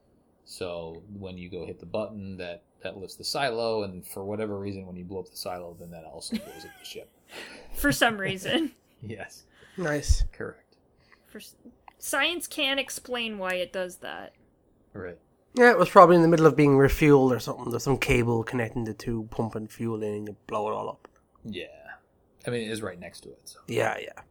[SPEAKER 1] So when you go hit the button, that, that lifts the silo, and for whatever reason, when you blow up the silo, then that also blows up the ship.
[SPEAKER 2] For some reason.
[SPEAKER 1] Yes.
[SPEAKER 3] Nice.
[SPEAKER 1] Correct.
[SPEAKER 2] For Science can't explain why it does that.
[SPEAKER 1] Right.
[SPEAKER 3] Yeah, it was probably in the middle of being refueled or something. There's some cable connecting the two, pumping fuel in, and you blow it all up.
[SPEAKER 1] Yeah. I mean, it is right next to it. So.
[SPEAKER 3] Yeah, yeah.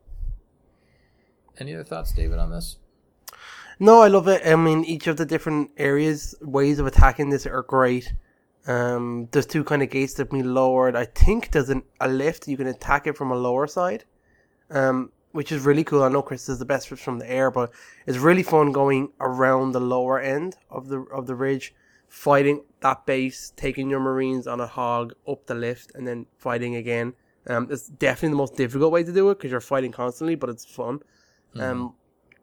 [SPEAKER 1] Any other thoughts, David, on this?
[SPEAKER 3] No, I love it. I mean, each of the different areas, ways of attacking this are great. Um, there's two kind of gates that have been lowered. I think there's an, a lift. You can attack it from a lower side, um, which is really cool. I know Chris is the best from the air, but it's really fun going around the lower end of the of the ridge, fighting that base, taking your Marines on a hog up the lift, and then fighting again. Um, it's definitely the most difficult way to do it because you're fighting constantly, but it's fun. Mm-hmm. Um,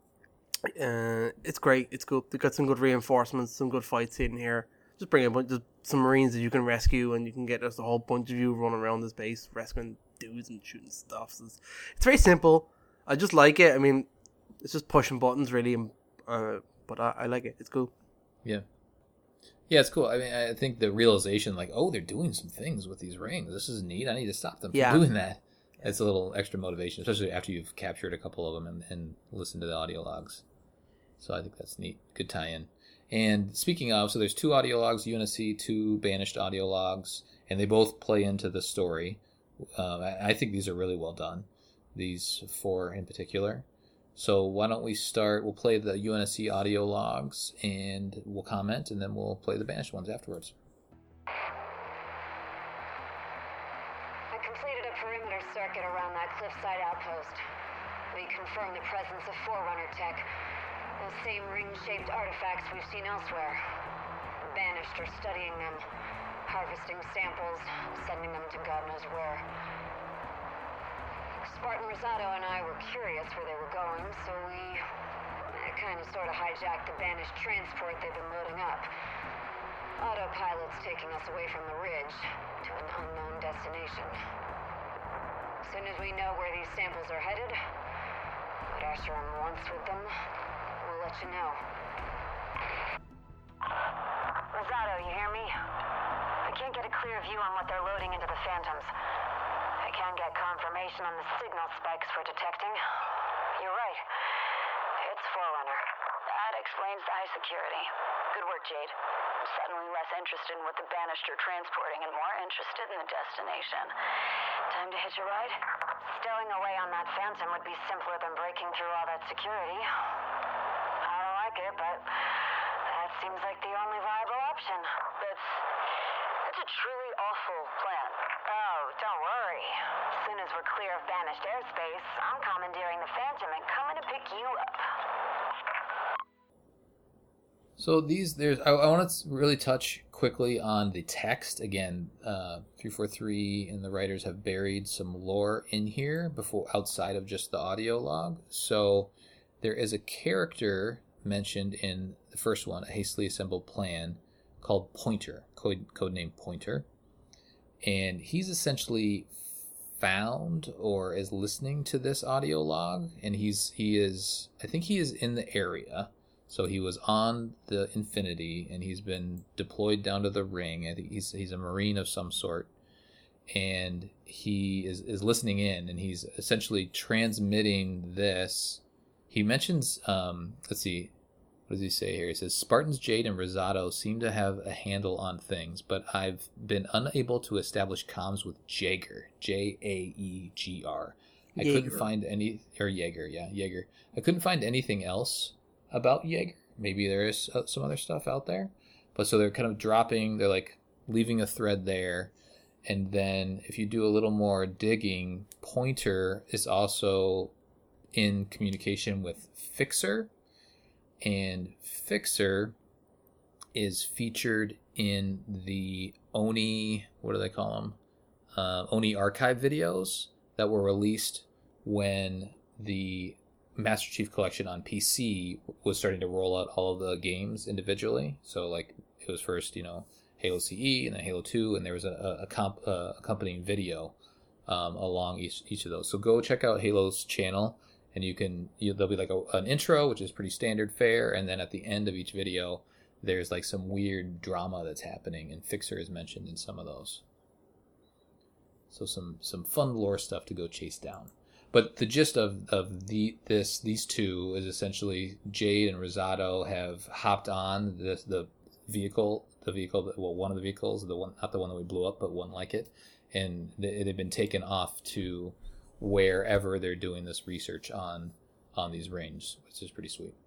[SPEAKER 3] uh, it's great. It's good. They've got some good reinforcements, some good fights in here. Just bring a bunch of some Marines that you can rescue, and you can get just a whole bunch of you running around this base, rescuing dudes and shooting stuff. So it's, it's very simple. I just like it. I mean, it's just pushing buttons, really. Uh, but I, I like it. It's cool.
[SPEAKER 1] Yeah. Yeah, it's cool. I mean, I think the realization, like, oh, they're doing some things with these rings. This is neat. I need to stop them from
[SPEAKER 3] yeah.
[SPEAKER 1] doing that. It's a little extra motivation, especially after you've captured a couple of them and, and listened to the audio logs. So I think that's neat. Good tie-in. And speaking of, so there's two audio logs, U N S C, two banished audio logs, and they both play into the story. Um, I, I think these are really well done, these four in particular. So why don't we start, we'll play the U N S C audio logs, and we'll comment, and then we'll play the banished ones afterwards.
[SPEAKER 4] I completed a perimeter circuit around that cliffside outpost. We confirmed the presence of Forerunner tech, those same ring-shaped artifacts we've seen elsewhere. The banished are studying them, harvesting samples, sending them to God knows where. Spartan Rosado and I were curious where they were going, so we uh, kind of sort of hijacked the banished transport they've been loading up. Autopilot's taking us away from the ridge to an unknown destination. As soon as we know where these samples are headed, what Escharum wants with them, we'll let you know. Rosado, you hear me? I can't get a clear view on what they're loading into the Phantoms. I can get confirmation on the signal spikes we're detecting. You're right. It's Forerunner. That explains the high security. Good work, Jade. I'm suddenly less interested in what the banished are transporting and more interested in the destination. Time to hitch a ride? Stowing away on that Phantom would be simpler than breaking through all that security. I don't like it, but that seems like the only viable option. That's... that's a truly awful plan. Oh, don't worry. As soon as we're clear of banished airspace, I'm commandeering the Phantom and coming to pick you up.
[SPEAKER 1] So these, there's, I, I want to really touch quickly on the text. Again, uh, three forty-three and the writers have buried some lore in here before, outside of just the audio log. So there is a character mentioned in the first one, a hastily assembled plan, called Pointer, code codename Pointer, and he's essentially found or is listening to this audio log, and he's he is I think he is in the area. So he was on the Infinity, and he's been deployed down to the ring. I think he's he's a Marine of some sort, and he is, is listening in, and he's essentially transmitting this. He mentions, um, let's see, what does he say here? He says, Spartans, Jade, and Rosado seem to have a handle on things, but I've been unable to establish comms with Jaeger, J A E G R. I
[SPEAKER 3] Jaeger.
[SPEAKER 1] couldn't find any, or Jaeger, yeah, Jaeger. I couldn't find anything else about Jaeger. Maybe there is uh, some other stuff out there. But so they're kind of dropping, they're like leaving a thread there. And then if you do a little more digging, Pointer is also in communication with Fixer. And Fixer is featured in the Oni, what do they call them? Uh, Oni archive videos that were released when the Master Chief Collection on P C was starting to roll out all of the games individually. So like it was first, you know, Halo C E and then Halo two, and there was a, a comp, uh, accompanying video um, along each each of those. So go check out Halo's channel, and you can you, there'll be like a, an intro, which is pretty standard fare, and then at the end of each video, there's like some weird drama that's happening, and Fixer is mentioned in some of those. So some some fun lore stuff to go chase down. But the gist of, of the this these two is essentially Jade and Rosado have hopped on the the vehicle, the vehicle that, well, one of the vehicles, the one not the one that we blew up, but one like it, and they, they've been taken off to wherever they're doing this research on on these rings, which is pretty sweet.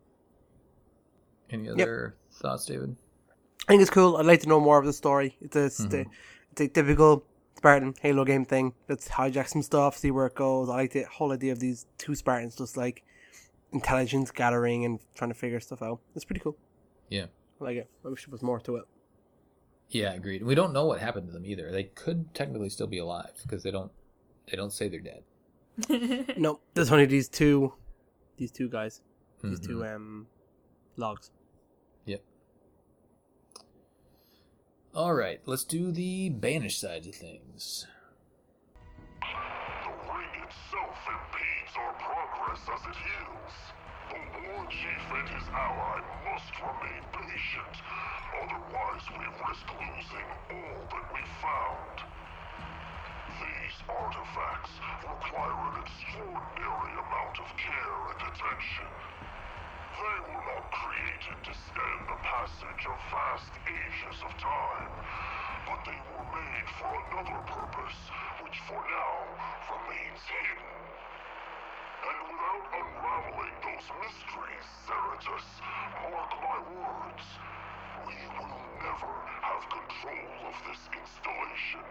[SPEAKER 1] Any other yep. thoughts, David?
[SPEAKER 3] I think it's cool. I'd like to know more of the story. It's a, mm-hmm. it's, a it's a typical Spartan Halo game thing. Let's hijack some stuff, see where it goes. I like the whole idea of these two Spartans just like intelligence gathering and trying to figure stuff out. It's pretty cool.
[SPEAKER 1] Yeah.
[SPEAKER 3] I like it. I wish there was more to it.
[SPEAKER 1] Yeah, agreed. We don't know what happened to them either. They could technically still be alive because they don't they don't say they're dead.
[SPEAKER 3] No, there's only these two these two guys. These
[SPEAKER 1] Mm-hmm.
[SPEAKER 3] two um logs.
[SPEAKER 1] Yep. All right, let's do the banished side of things.
[SPEAKER 5] The ring itself impedes our progress as it heals. The war chief and his ally must remain patient, otherwise we risk losing all that we found. These artifacts require an extraordinary amount of care and attention. They were not created to stand the passage of vast ages of time, but they were made for another purpose, which for now remains hidden. And without unraveling those mysteries, Cerritus, mark my words, we will never have control of this installation.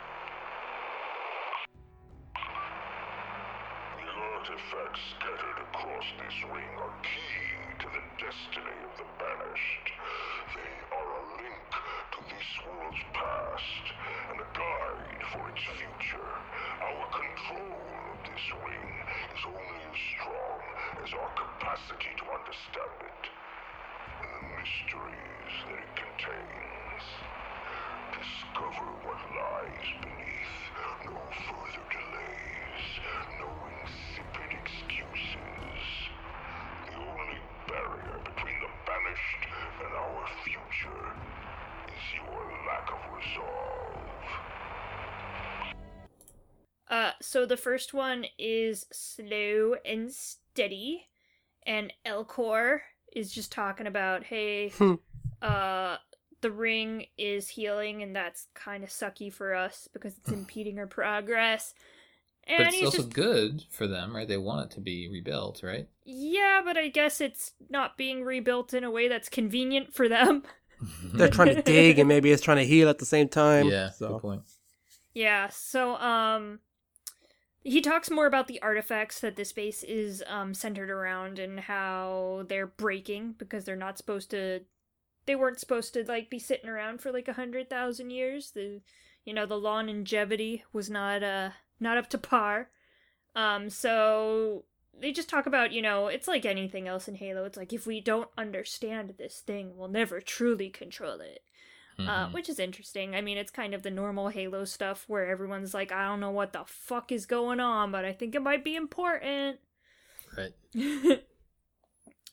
[SPEAKER 5] The artifacts scattered across this ring are key to the destiny of the Banished. They are a link to this world's past and a guide for its future. Our control of this ring is only as strong as our capacity to understand it and the mysteries that it contains. Discover what lies beneath. No further delays. No insipid excuses. The only barrier between the Banished and our future is your lack of resolve.
[SPEAKER 2] Uh, so the first one is slow and steady, and Elcor is just talking about, hey, uh, the ring is healing, and that's kind of sucky for us because it's impeding our progress. And
[SPEAKER 1] But it's
[SPEAKER 2] he's
[SPEAKER 1] also
[SPEAKER 2] just,
[SPEAKER 1] good for them, right? They want it to be rebuilt, right?
[SPEAKER 2] yeah, but I guess it's not being rebuilt in a way that's convenient for them.
[SPEAKER 3] They're trying to dig and maybe it's trying to heal at the same time.
[SPEAKER 1] Yeah,
[SPEAKER 3] so.
[SPEAKER 1] good point.
[SPEAKER 2] Yeah, so, um, he talks more about the artifacts that this base is, um, centered around and how they're breaking because they're not supposed to, they weren't supposed to, like, be sitting around for, like, a hundred thousand years. The, you know, the longevity was not, uh, not up to par. Um, so they just talk about, you know, it's like anything else in Halo. It's like, if we don't understand this thing, we'll never truly control it.
[SPEAKER 1] Mm-hmm.
[SPEAKER 2] Uh, which is interesting. I mean, it's kind of the normal Halo stuff where everyone's like, I don't know what the fuck is going on, but I think it might be important.
[SPEAKER 1] Right.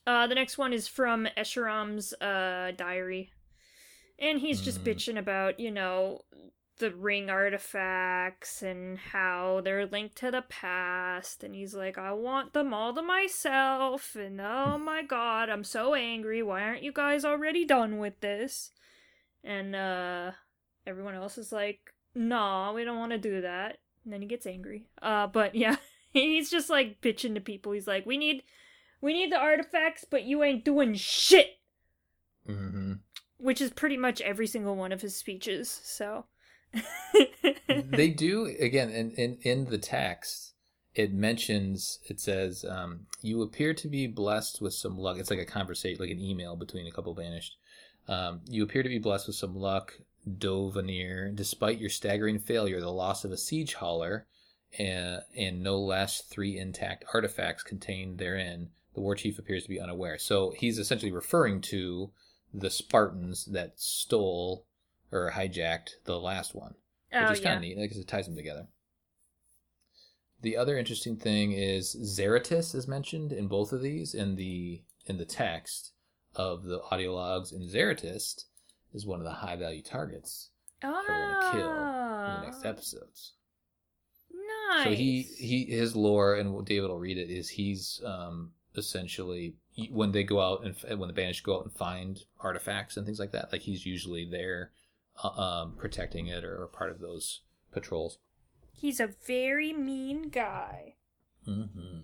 [SPEAKER 2] Uh, the next one is from Escharam's uh, diary. And he's just
[SPEAKER 1] Mm.
[SPEAKER 2] bitching about, you know, the ring artifacts and how they're linked to the past. And he's like, I want them all to myself. And oh my god, I'm so angry. Why aren't you guys already done with this? And uh, everyone else is like, nah, we don't want to do that. And then he gets angry. Uh, but yeah, he's just like bitching to people. He's like, we need, we need the artifacts, but you ain't doing shit.
[SPEAKER 1] Mm-hmm.
[SPEAKER 2] Which is pretty much every single one of his speeches, so.
[SPEAKER 1] They do, again, in, in, in the text, it mentions, it says, um, you appear to be blessed with some luck. It's like a conversation, like an email between a couple banished. Um, you appear to be blessed with some luck, Dovanir, despite your staggering failure, the loss of a siege hauler, and, and no less three intact artifacts contained therein. The war chief appears to be unaware. So he's essentially referring to the Spartans that stole or hijacked the last one, which
[SPEAKER 2] Oh,
[SPEAKER 1] is kind
[SPEAKER 2] yeah.
[SPEAKER 1] of neat because it ties them together. The other interesting thing is Zeratis is mentioned in both of these in the in the text of the audio logs, and Zeratis is one of the high value targets that we're gonna kill in the next
[SPEAKER 2] Ah,
[SPEAKER 1] episodes.
[SPEAKER 2] nice.
[SPEAKER 1] So he he his lore, and David will read it, is he's um essentially when they go out and when the banished go out and find artifacts and things like that, like he's usually there uh, um protecting it or, or part of those patrols.
[SPEAKER 2] He's a very mean guy.
[SPEAKER 1] Mm-hmm.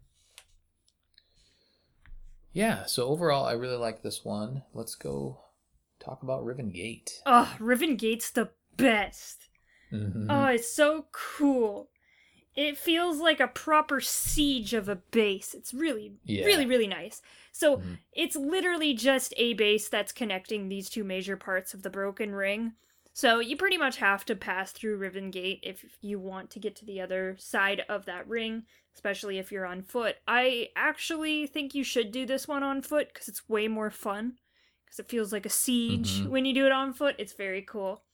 [SPEAKER 1] Yeah, so overall I really like this one. Let's go talk about Riven Gate.
[SPEAKER 2] Oh, Riven Gate's the best.
[SPEAKER 1] Mm-hmm.
[SPEAKER 2] Oh, it's so cool. It feels like a proper siege of a base. It's really,
[SPEAKER 1] Yeah.
[SPEAKER 2] really, really nice. So
[SPEAKER 1] Mhm.
[SPEAKER 2] it's literally just a base that's connecting these two major parts of the Broken Ring. So you pretty much have to pass through Riven Gate if you want to get to the other side of that ring, especially if you're on foot. I actually think you should do this one on foot because it's way more fun. Because it feels like a siege
[SPEAKER 1] Mhm.
[SPEAKER 2] when you do it on foot. It's very cool.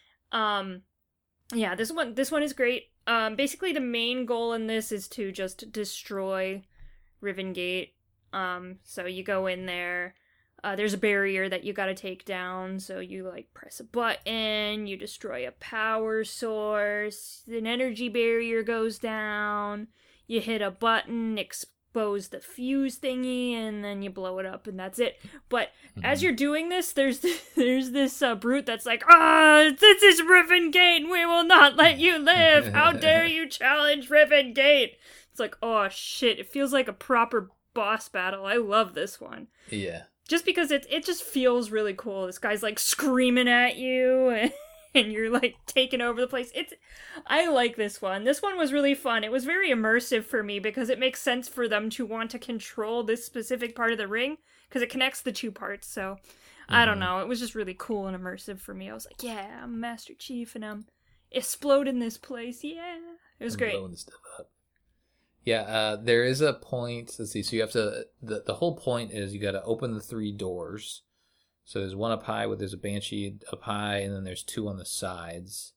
[SPEAKER 2] Um, yeah, this one, this one is great. Um, basically, the main goal in this is to just destroy Riven Gate. Um, so you go in there. Uh, there's a barrier that you gotta take down. So you like press a button. You destroy a power source. An energy barrier goes down. You hit a button, expose the fuse thingy, and then you blow it up, and that's it. But as you're doing this, there's there's this uh, brute that's like, ah, this is Riven Gate. We will not let you live. How dare you challenge Riven Gate? It's like, oh shit, it feels like a proper boss battle. I love this one.
[SPEAKER 1] Yeah.
[SPEAKER 2] Just because it it just feels really cool. This guy's like screaming at you, and, and you're like taking over the place. It's I like this one. This one was really fun. It was very immersive for me because it makes sense for them to want to control this specific part of the ring because it connects the two parts. So I don't know. It was just really cool and immersive for me. I was like, yeah, I'm Master Chief and I'm exploding this place. Yeah, it was
[SPEAKER 1] I'm
[SPEAKER 2] great.
[SPEAKER 1] blowing this stuff up. Yeah, uh, there is a point. Let's see. So you have to. The, the whole point is you got to open the three doors. So there's one up high where there's a banshee up high, and then there's two on the sides.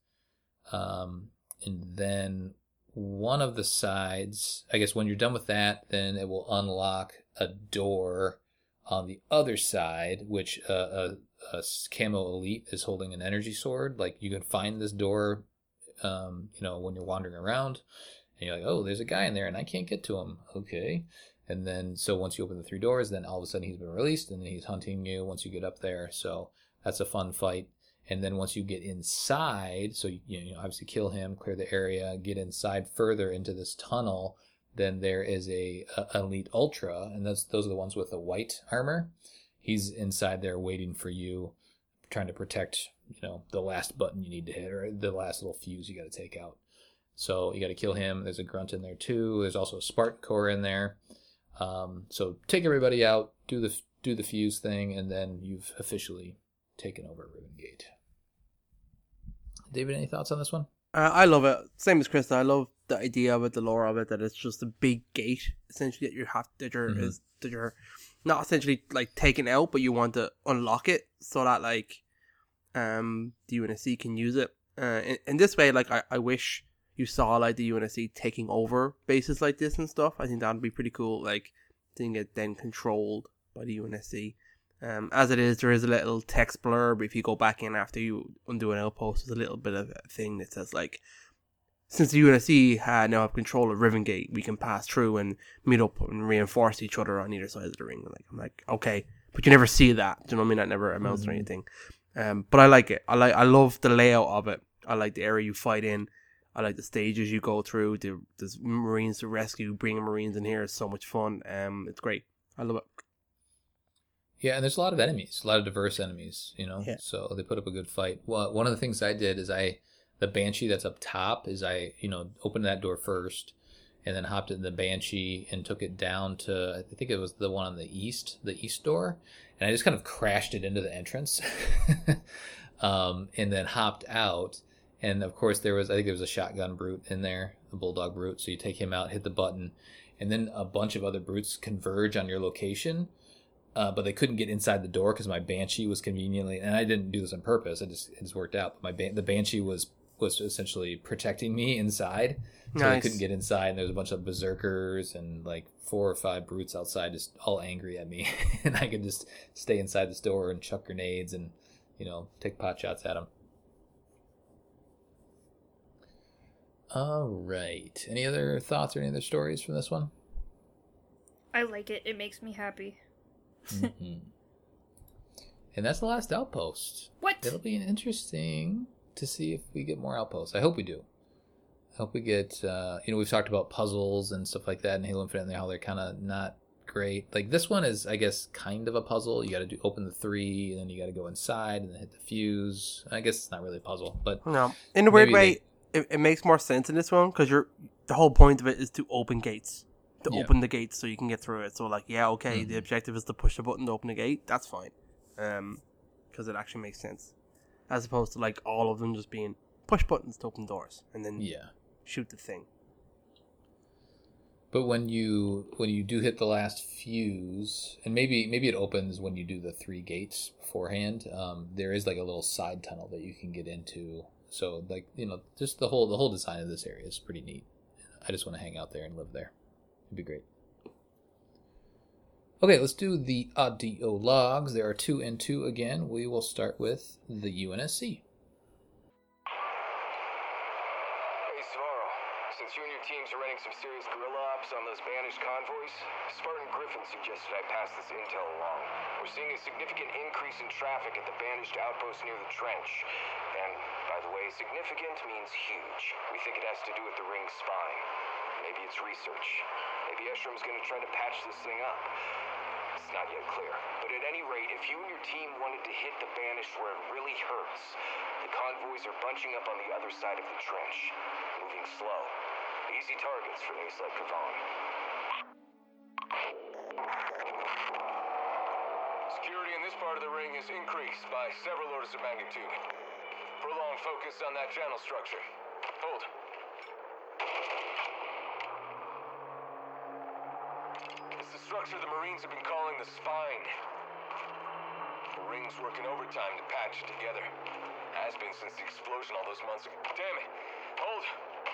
[SPEAKER 1] Um, and then one of the sides, I guess when you're done with that, then it will unlock a door on the other side, which uh, a, a camo elite is holding an energy sword. Like you can find this door, um, you know, when you're wandering around. And you're like, oh, there's a guy in there and I can't get to him. Okay. And then, so once you open the three doors, then all of a sudden he's been released and then he's hunting you once you get up there. So that's a fun fight. And then once you get inside, so you, you know, obviously kill him, clear the area, get inside further into this tunnel, then there is a, a Elite Ultra, and that's, those are the ones with the white armor. He's inside there waiting for you, trying to protect, you know, the last button you need to hit or the last little fuse you got to take out. So you got to kill him. There's a grunt in there too. There's also a Spartan core in there. Um, so take everybody out, do the do the fuse thing, and then you've officially taken over Riven Gate. David, any thoughts on this one?
[SPEAKER 3] Uh, I love it. Same as Krista. I love the idea of it, the lore of it, that it's just a big gate essentially that you have that you're
[SPEAKER 1] Mhm.
[SPEAKER 3] is that you're not essentially like taking out, but you want to unlock it so that like um the U N S C can use it. Uh, in, in this way, like I, I wish you saw like the U N S C taking over bases like this and stuff. I think that'd be pretty cool. Like didn't get then controlled by the U N S C. Um, as it is, there is a little text blurb. If you go back in after you undo an outpost, there's a little bit of a thing that says like, since the U N S C uh, now have control of Riven Gate, we can pass through and meet up and reinforce each other on either side of the ring. Like I'm like, okay, but you never see that. Do you know what I mean? That never amounts mm-hmm. to anything. Um, but I like it. I like. I love the layout of it. I like the area you fight in. I like the stages you go through. The, there's Marines to rescue. Bringing Marines in here is so much fun. Um, it's great. I love it.
[SPEAKER 1] Yeah, and there's a lot of enemies, a lot of diverse enemies. You know, yeah. So they put up a good fight. Well, one of the things I did is I, the Banshee that's up top, is I, you know, opened that door first, and then hopped in the Banshee and took it down to, I think it was the one on the east, the east door, and I just kind of crashed it into the entrance, um, and then hopped out. And of course there was, I think there was a shotgun brute in there, a bulldog brute. So you take him out, hit the button, and then a bunch of other brutes converge on your location. Uh, but they couldn't get inside the door because my Banshee was conveniently, and I didn't do this on purpose. It just, it just worked out. But my ba- the Banshee was, was essentially protecting me inside. So nice. I couldn't get inside. And there was a bunch of berserkers and like four or five brutes outside, just all angry at me. And I could just stay inside the store and chuck grenades and, you know, take pot shots at them. All right. Any other thoughts or any other stories from this one?
[SPEAKER 2] I like it. It makes me happy.
[SPEAKER 1] Mm-hmm. And that's the last outpost.
[SPEAKER 2] What?
[SPEAKER 1] It'll be interesting to see if we get more outposts. I hope we do. I hope we get, uh, you know, we've talked about puzzles and stuff like that in Halo Infinite and how they're kind of not great. Like this one is, I guess, kind of a puzzle. You got to do open the three, and then you got to go inside and then hit the fuse. I guess it's not really a puzzle, but
[SPEAKER 3] no. In a weird way, they... it, it makes more sense in this one because you're the whole point of it is to open gates. To yeah. open the gates so you can get through it. So, like, yeah, okay, mm-hmm. the objective is to push a button to open a gate. That's fine. Um, because it actually makes sense. As opposed to, like, all of them just being push buttons to open doors and then
[SPEAKER 1] yeah.
[SPEAKER 3] shoot the thing.
[SPEAKER 1] But when you when you do hit the last fuse, and maybe maybe it opens when you do the three gates beforehand, um, there is, like, a little side tunnel that you can get into. So, like, you know, just the whole the whole design of this area is pretty neat. I just want to hang out there and live there. It'd be great. Okay, let's do the audio logs. There are two and two again. We will start with the U N S C.
[SPEAKER 6] Hey, Svarro. Since you and your teams are running some serious guerrilla ops on those banished convoys, Spartan Griffin suggested I pass this intel along. We're seeing a significant increase in traffic at the banished outpost near the trench. And, by the way, significant means huge. We think it has to do with the ring's spine. Maybe it's research. Maybe Eshrom's gonna try to patch this thing up. It's not yet clear. But at any rate, if you and your team wanted to hit the Banished where it really hurts, the convoys are bunching up on the other side of the trench, moving slow. Easy targets for things like Kavan. Security in this part of the ring is increased by several orders of magnitude. Prolonged focus on that channel structure. Hold. Structure the Marines have been calling the spine. The ring's working overtime to patch it together. Has been since the explosion all those months ago. Damn it! Hold!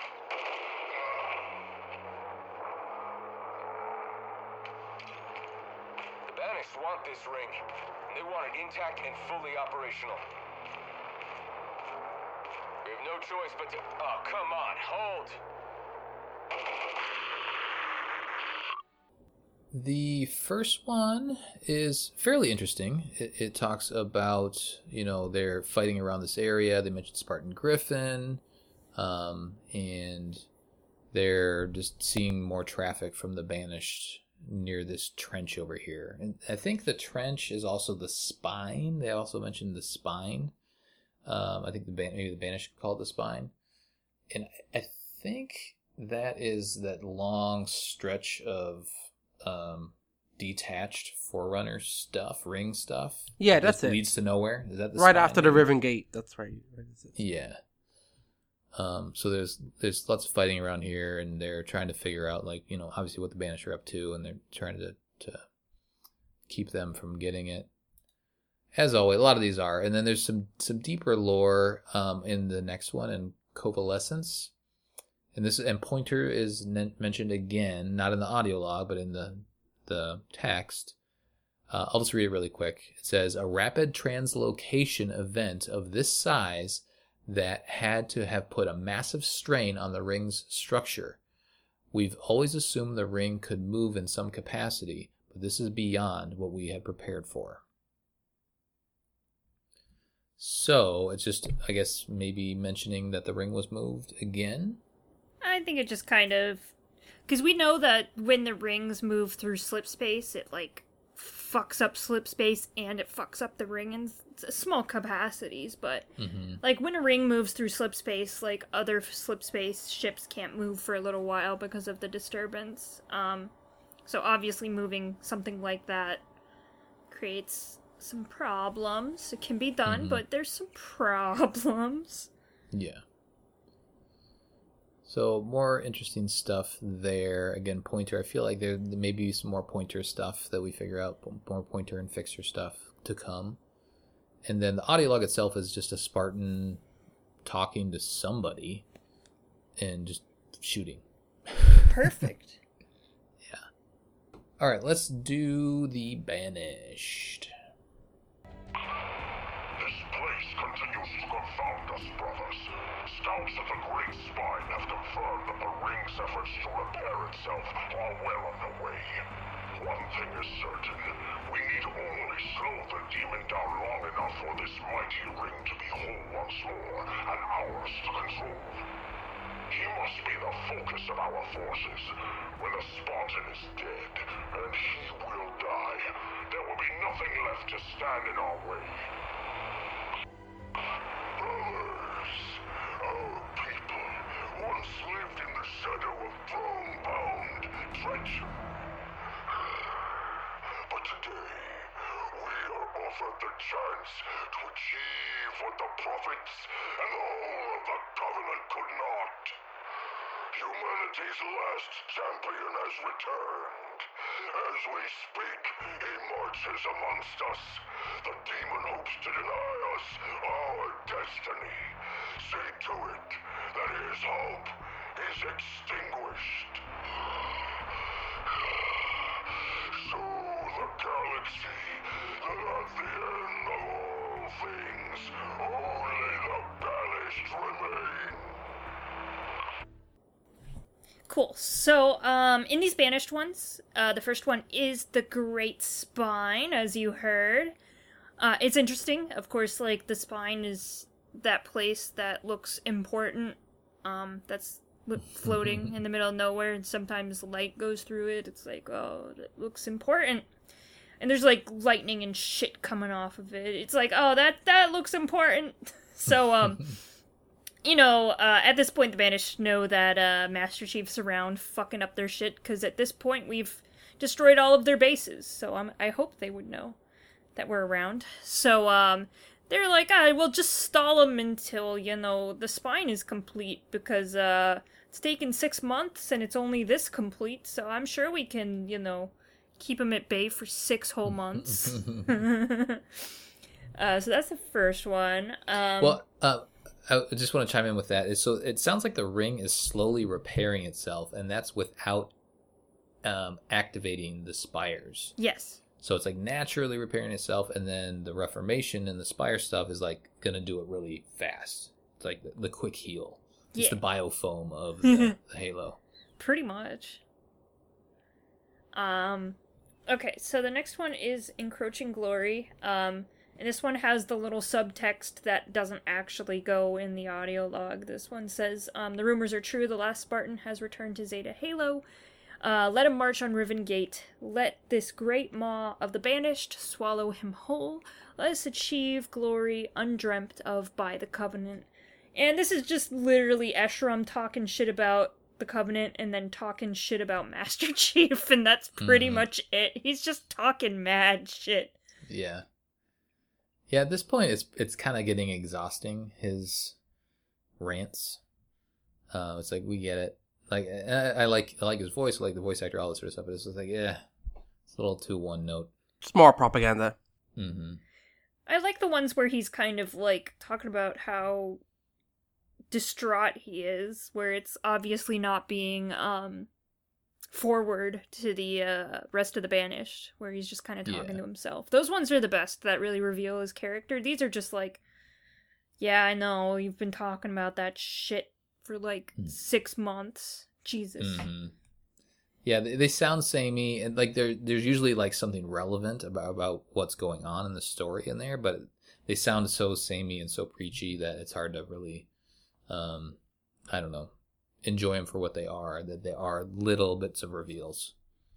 [SPEAKER 6] The Banished want this ring, and they want it intact and fully operational. We have no choice but to... Oh, come on, hold!
[SPEAKER 1] The first one is fairly interesting. It, it talks about, you know, they're fighting around this area. They mentioned Spartan Griffin, um, and they're just seeing more traffic from the Banished near this trench over here. And I think the trench is also the spine. They also mentioned the spine. Um, I think the ban- maybe the Banished called it the spine. And I think that is that long stretch of um detached Forerunner stuff, ring stuff.
[SPEAKER 3] Yeah, that's it.
[SPEAKER 1] Leads to nowhere. Is that the
[SPEAKER 3] right
[SPEAKER 1] spine?
[SPEAKER 3] after the Riven Gate? That's right.
[SPEAKER 1] Yeah. Um. So there's there's lots of fighting around here, and they're trying to figure out, like, you know, obviously what the Banished are up to, and they're trying to to keep them from getting it. As always, a lot of these are, and then there's some some deeper lore um in the next one, in Covalescence. And this and Pointer is mentioned again, not in the audio log, but in the the text. Uh, I'll just read it really quick. It says, a rapid translocation event of this size that had to have put a massive strain on the ring's structure. We've always assumed the ring could move in some capacity, but this is beyond what we had prepared for. So, it's just, I guess, maybe mentioning that the ring was moved again?
[SPEAKER 2] I think it just kind of... Because we know that when the rings move through slip space, it, like, fucks up slip space and it fucks up the ring in small capacities, but mm-hmm. like when a ring moves through slip space, like other slip space ships can't move for a little while because of the disturbance. Um, so obviously moving something like that creates some problems. It can be done, mm-hmm. but there's some problems.
[SPEAKER 1] Yeah. So more interesting stuff there. Again, pointer. I feel like there may be some more pointer stuff that we figure out, more pointer and fixer stuff to come. And then the audio log itself is just a Spartan talking to somebody and just shooting.
[SPEAKER 2] Perfect.
[SPEAKER 1] Yeah. All right, let's do the Banished.
[SPEAKER 5] This place continues to confound us, brothers. Scouts of the Great Spine have confirmed that the ring's efforts to repair itself are well underway. One thing is certain. We need only slow the demon down long enough for this mighty ring to be whole once more, and ours to control. He must be the focus of our forces. When the Spartan is dead, and he will die, there will be nothing left to stand in our way. Brothers, our people once lived in the shadow of throne-bound treachery. But today, we are offered the chance to achieve what the prophets and the whole of the Covenant could not. Humanity's last champion has returned. As we speak, he marches amongst us. The demon hopes to deny us our destiny. See to it that his hope is extinguished. Show the galaxy that at the end of all things, only the banished remain.
[SPEAKER 2] Cool. So, um, in these banished ones, uh, the first one is the Great Spine, as you heard. Uh, it's interesting. Of course, like, the spine is that place that looks important, um, that's floating in the middle of nowhere, and sometimes light goes through it. It's like, oh, that looks important. And there's, like, lightning and shit coming off of it. It's like, oh, that, that looks important. So, um... You know, uh, at this point, the Banished know that uh, Master Chief's around fucking up their shit, because at this point, we've destroyed all of their bases, so um, I hope they would know that we're around. So, um, they're like, ah, we'll just stall them until, you know, the spine is complete, because, uh, it's taken six months, and it's only this complete, so I'm sure we can, you know, keep them at bay for six whole months. uh, so that's the first one. Um,
[SPEAKER 1] well, uh... I just want to chime in with that. So it sounds like the ring is slowly repairing itself, and that's without um, activating the spires.
[SPEAKER 2] Yes.
[SPEAKER 1] So it's like naturally repairing itself, and then the Reformation and the spire stuff is like going to do it really fast. It's like the, the quick heal. It's yeah. the biofoam of the, the Halo.
[SPEAKER 2] Pretty much. Um, okay, so the next one is Encroaching Glory. Um... And this one has the little subtext that doesn't actually go in the audio log. This one says, um, the rumors are true. The last Spartan has returned to Zeta Halo. Uh, let him march on Riven Gate. Let this great maw of the Banished swallow him whole. Let us achieve glory undreamt of by the Covenant. And this is just literally Escharum talking shit about the Covenant and then talking shit about Master Chief. And that's pretty mm. much it. He's just talking mad shit.
[SPEAKER 1] Yeah. Yeah, at this point, it's it's kind of getting exhausting, his rants. Uh, it's like, we get it. Like, I, I like I like his voice, I like the voice actor, all this sort of stuff, but it's just like, yeah, it's a little too one note.
[SPEAKER 3] It's more propaganda.
[SPEAKER 1] Mm-hmm.
[SPEAKER 2] I like the ones where he's kind of, like, talking about how distraught he is, where it's obviously not being, um, forward to the uh, rest of the Banished, where he's just kind of talking
[SPEAKER 1] Yeah.
[SPEAKER 2] to himself. Those ones are the best that really reveal his character. These are just like, yeah, I know, you've been talking about that shit for like
[SPEAKER 1] Hmm.
[SPEAKER 2] six months. Jesus.
[SPEAKER 1] Mhm. Yeah, they, they sound samey, and like there, there's usually like something relevant about about what's going on in the story in there, but they sound so samey and so preachy that it's hard to really, um, I don't know, enjoy them for what they are. That they are little bits of reveals.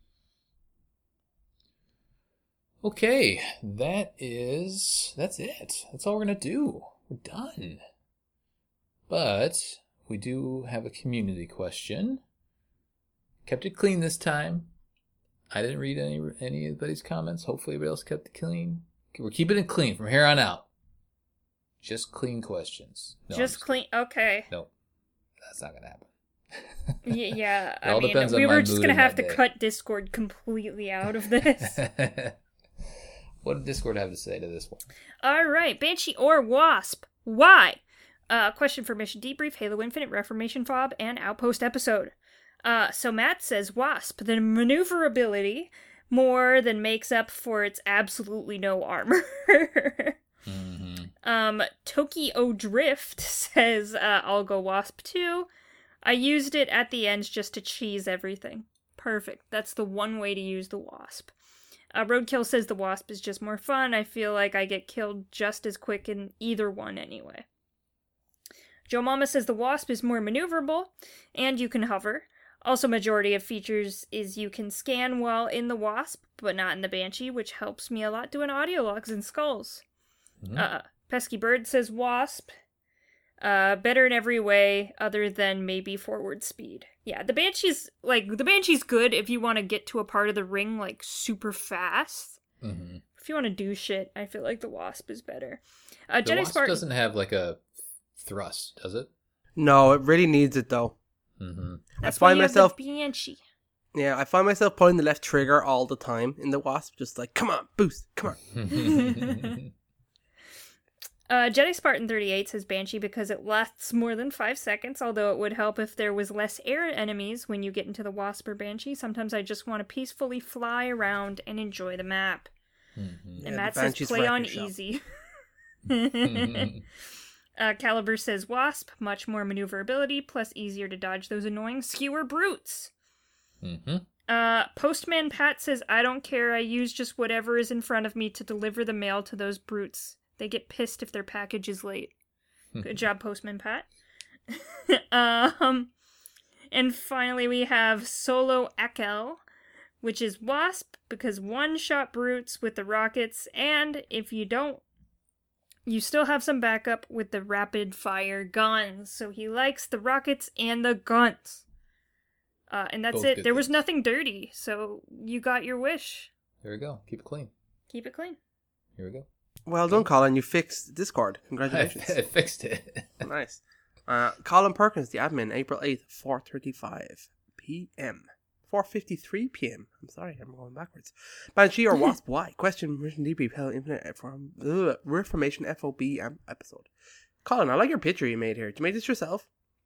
[SPEAKER 1] Okay, that is that's it. That's all we're gonna do. We're done. But we do have a community question. Kept it clean this time. I didn't read any anybody's comments. Hopefully everybody else kept it clean. We're keeping it clean from here on out. Just clean questions. No, I'm
[SPEAKER 2] just clean. Okay.
[SPEAKER 1] No, that's not gonna happen.
[SPEAKER 2] Y- yeah,
[SPEAKER 1] It
[SPEAKER 2] I
[SPEAKER 1] all
[SPEAKER 2] mean,
[SPEAKER 1] depends on
[SPEAKER 2] we
[SPEAKER 1] my
[SPEAKER 2] were just
[SPEAKER 1] mood
[SPEAKER 2] gonna
[SPEAKER 1] in
[SPEAKER 2] have to
[SPEAKER 1] that day.
[SPEAKER 2] cut Discord completely out of this.
[SPEAKER 1] What did Discord have to say to this one?
[SPEAKER 2] All right, Banshee or Wasp? Why? Uh, question for Mission Debrief, Halo Infinite, Reformation Fob, and Outpost episode. Uh, so Matt says Wasp, the maneuverability more than makes up for its absolutely no armor.
[SPEAKER 1] Mm-hmm.
[SPEAKER 2] um, Tokyo Drift says uh, I'll go Wasp too. I used it at the end just to cheese everything. Perfect. That's the one way to use the Wasp. Uh, Roadkill says the Wasp is just more fun. I feel like I get killed just as quick in either one anyway. Joe Mama says the Wasp is more maneuverable, and you can hover. Also, majority of features is you can scan while in the Wasp, but not in the Banshee, which helps me a lot doing audio logs and skulls.
[SPEAKER 1] Mhm.
[SPEAKER 2] Uh, Pesky Bird says Wasp. Uh, better in every way other than maybe forward speed. Yeah, the Banshee's, like, the Banshee's good if you want to get to a part of the ring, like, super fast.
[SPEAKER 1] Mm-hmm.
[SPEAKER 2] If you want to do shit, I feel like the Wasp is better. Uh,
[SPEAKER 1] The
[SPEAKER 2] Jedi
[SPEAKER 1] Wasp
[SPEAKER 2] Spartan...
[SPEAKER 1] doesn't have like a thrust, does it?
[SPEAKER 3] No, it really needs it though.
[SPEAKER 1] Mm-hmm.
[SPEAKER 2] That's
[SPEAKER 3] I
[SPEAKER 2] why
[SPEAKER 3] find
[SPEAKER 2] you
[SPEAKER 3] myself,
[SPEAKER 2] have the Banshee.
[SPEAKER 3] yeah, I find myself pulling the left trigger all the time in the Wasp, just like, come on, boost, come on.
[SPEAKER 2] Uh, Jedi Spartan thirty-eight says Banshee because it lasts more than five seconds, although it would help if there was less air enemies when you get into the Wasp or Banshee. Sometimes I just want to peacefully fly around and enjoy the map.
[SPEAKER 1] Mm-hmm.
[SPEAKER 2] And
[SPEAKER 3] Yeah,
[SPEAKER 2] Matt
[SPEAKER 3] the
[SPEAKER 2] says
[SPEAKER 3] Banshee's
[SPEAKER 2] play on
[SPEAKER 3] wreck your shop.
[SPEAKER 2] easy.
[SPEAKER 1] Mm-hmm.
[SPEAKER 2] uh, Caliber says Wasp, much more maneuverability, plus easier to dodge those annoying skewer brutes.
[SPEAKER 1] Mm-hmm.
[SPEAKER 2] Uh, Postman Pat says, I don't care, I use just whatever is in front of me to deliver the mail to those brutes. They get pissed if their package is late. Good job, Postman Pat. um, and finally we have Solo Ekel, which is Wasp, because one-shot brutes with the rockets, and if you don't, you still have some backup with the rapid-fire guns. So he likes the rockets and the guns. Uh, and that's
[SPEAKER 1] Both
[SPEAKER 2] it.
[SPEAKER 1] good
[SPEAKER 2] There was
[SPEAKER 1] things.
[SPEAKER 2] nothing dirty, so you got your wish.
[SPEAKER 1] There we go. Keep it clean.
[SPEAKER 2] Keep it clean.
[SPEAKER 1] Here we go.
[SPEAKER 3] Well done, Colin. You fixed Discord.
[SPEAKER 1] I,
[SPEAKER 3] Congratulations.
[SPEAKER 1] I fixed it.
[SPEAKER 3] Nice. Uh, Colin Perkins, the admin, April eighth, four thirty-five p.m. four fifty-three p.m. I'm sorry, I'm going backwards. Banshee or Wasp? Why? Question, Mission Debrief, Hell Infinite from ugh, Reformation F O B episode. Colin, I like your picture you made here. Did you make this yourself?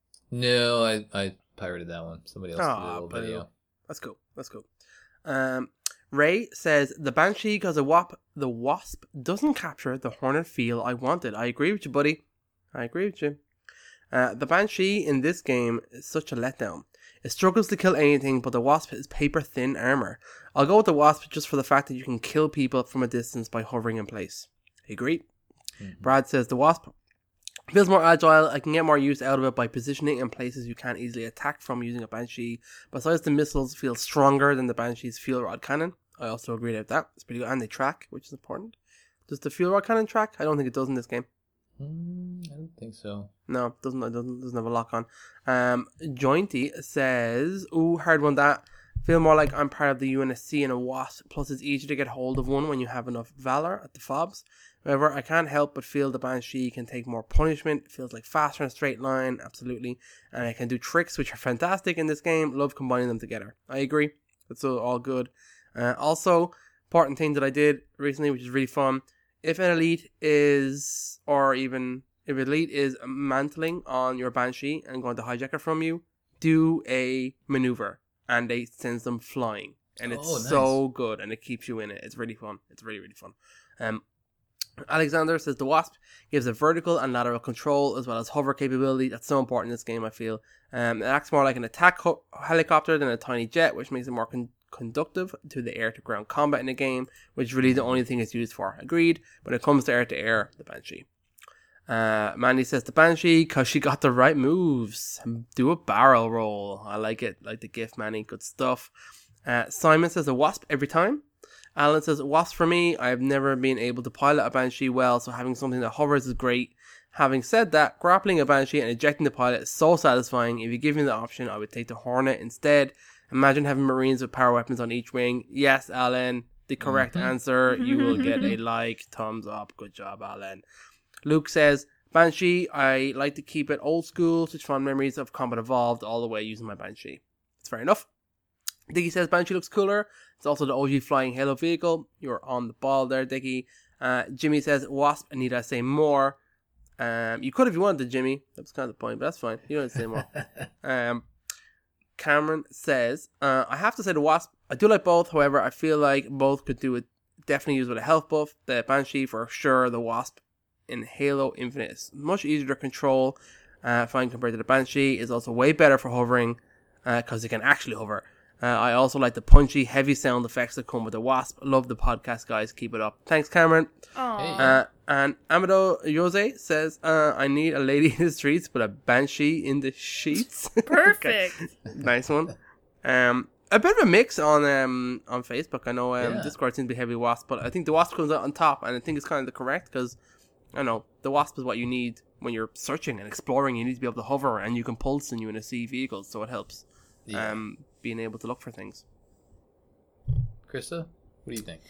[SPEAKER 1] No, I, I pirated that one. Somebody else did a
[SPEAKER 3] Aw,
[SPEAKER 1] little
[SPEAKER 3] boo.
[SPEAKER 1] video.
[SPEAKER 3] Let's go. Let's go. Um, Ray says the Banshee because the Wap the Wasp doesn't capture the Hornet feel I wanted. I agree with you, buddy. I agree with you. Uh, the Banshee in this game is such a letdown. It struggles to kill anything, but the Wasp is paper thin armor. I'll go with the Wasp just for the fact that you can kill people from a distance by hovering in place. Agree.
[SPEAKER 1] Mhm.
[SPEAKER 3] Brad says the Wasp feels more agile. I can get more use out of it by positioning in places you can't easily attack from using a Banshee. Besides, the missiles feel stronger than the Banshee's fuel rod cannon. I also agree with that. It's pretty good. And they track, which is important. Does the fuel rod cannon track? I don't think it does in this game.
[SPEAKER 1] Mm, I don't think so.
[SPEAKER 3] No, it doesn't, it doesn't, doesn't have a lock on. Um, Jointy says, ooh, hard one that. Feel more like I'm part of the U N S C and a Wasp. Plus, it's easier to get hold of one when you have enough Valor at the fobs. However, I can't help but feel the Banshee can take more punishment. It feels like faster in a straight line, absolutely. And it can do tricks, which are fantastic in this game. Love combining them together. I agree. It's all all good. Uh, also, important thing that I did recently, which is really fun. If an elite is, or even if elite is mantling on your Banshee and going to hijack it from you, do a maneuver. and they sends them flying. And it's
[SPEAKER 1] Oh, nice.
[SPEAKER 3] so good, and it keeps you in it. It's really fun. It's really, really fun. Um, Alexander says the Wasp gives a vertical and lateral control as well as hover capability. That's so important in this game, I feel. Um, it acts more like an attack ho- helicopter than a tiny jet, which makes it more con- conductive to the air-to-ground combat in the game, which is really the only thing it's used for. Agreed. When it comes to air-to-air, the Banshee. Uh, Mandy says the Banshee because she got the right moves. Do a barrel roll. I like it. Like the GIF, Manny. Good stuff. Uh, Simon says a Wasp every time. Alan says, Wasp for me. I've never been able to pilot a Banshee well, so having something that hovers is great. Having said that, grappling a Banshee and ejecting the pilot is so satisfying. If you give me the option, I would take the Hornet instead. Imagine having Marines with power weapons on each wing. Yes, Alan, the correct
[SPEAKER 1] Mm-hmm.
[SPEAKER 3] answer. You will get a like, thumbs up. Good job, Alan. Luke says, Banshee, I like to keep it old school. Such fond memories of Combat Evolved all the way using my Banshee. It's fair enough. Diggy says Banshee looks cooler. It's also the O G flying Halo vehicle. You're on the ball there, Diggy. Uh, Jimmy says Wasp, and need I say more? Um, you could if you wanted to, Jimmy. That's kind of the point, but that's fine. You don't have to say more. um, Cameron says, uh, I have to say the Wasp. I do like both. However, I feel like both could do it. Definitely use with a health buff. The Banshee for sure. The Wasp in Halo Infinite is much easier to control. Uh, fine compared to the Banshee. Is also way better for hovering because uh, it can actually hover. Uh, I also like the punchy, heavy sound effects that come with the Wasp. Love the podcast, guys. Keep it up. Thanks, Cameron.
[SPEAKER 2] Aww.
[SPEAKER 3] Uh, and Amado Jose says, uh, I need a lady in the streets, but a Banshee in the sheets.
[SPEAKER 2] Perfect.
[SPEAKER 3] Nice one. Um, a bit of a mix on um on Facebook. I know um,
[SPEAKER 1] Yeah.
[SPEAKER 3] Discord seems to be heavy Wasp, but I think the Wasp comes out on top, and I think it's kind of the correct because, I don't know, the Wasp is what you need when you're searching and exploring. You need to be able to hover, and you can pulse and you in a sea vehicle, so it helps.
[SPEAKER 1] Yeah.
[SPEAKER 3] Um, being able to look for things.
[SPEAKER 1] Krista, what do you think?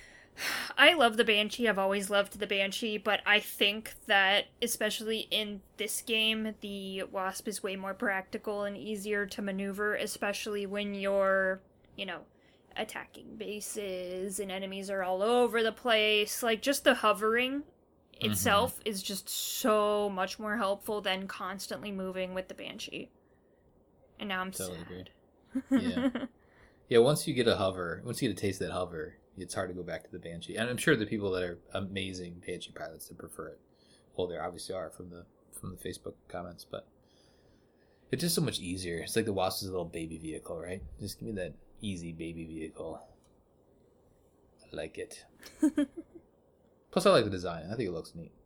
[SPEAKER 2] I love the Banshee. I've always loved the Banshee, but I think that, especially in this game, the Wasp is way more practical and easier to maneuver, especially when you're, you know, attacking bases and enemies are all over the place. Like, just the hovering itself mm-hmm. is just so much more helpful than constantly moving with the Banshee. And now I'm
[SPEAKER 1] Totally
[SPEAKER 2] sad.
[SPEAKER 1] agreed. Yeah. Yeah, once you get a hover, once you get a taste of that hover, it's hard to go back to the Banshee. And I'm sure the people that are amazing Banshee pilots that prefer it, well, there obviously are from the from the Facebook comments, but it's just so much easier. It's like the Wasp is a little baby vehicle, right? Just give me that easy baby vehicle. I like it. Plus, I like the design. I think it looks neat.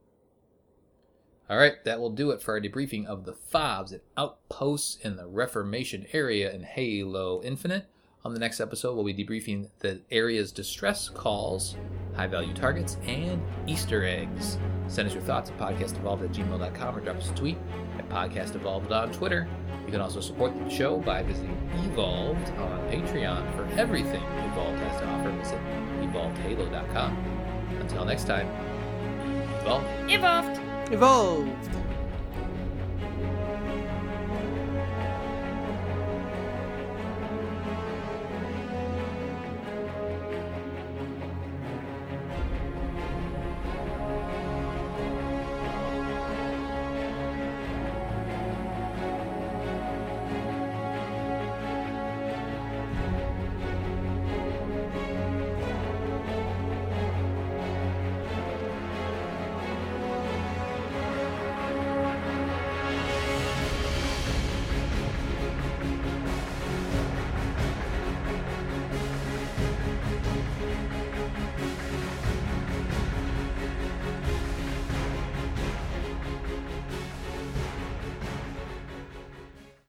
[SPEAKER 1] All right, that will do it for our debriefing of the FOBs and outposts in the Reformation area in Halo Infinite. On the next episode, we'll be debriefing the area's distress calls, high-value targets, and Easter eggs. Send us your thoughts at podcast evolved at gmail dot com or drop us a tweet at podcast evolved on Twitter. You can also support the show by visiting Evolved on Patreon for everything Evolved has to offer. Visit evolved halo dot com. Until next time, Evolved.
[SPEAKER 2] Evolved!
[SPEAKER 3] Evolved!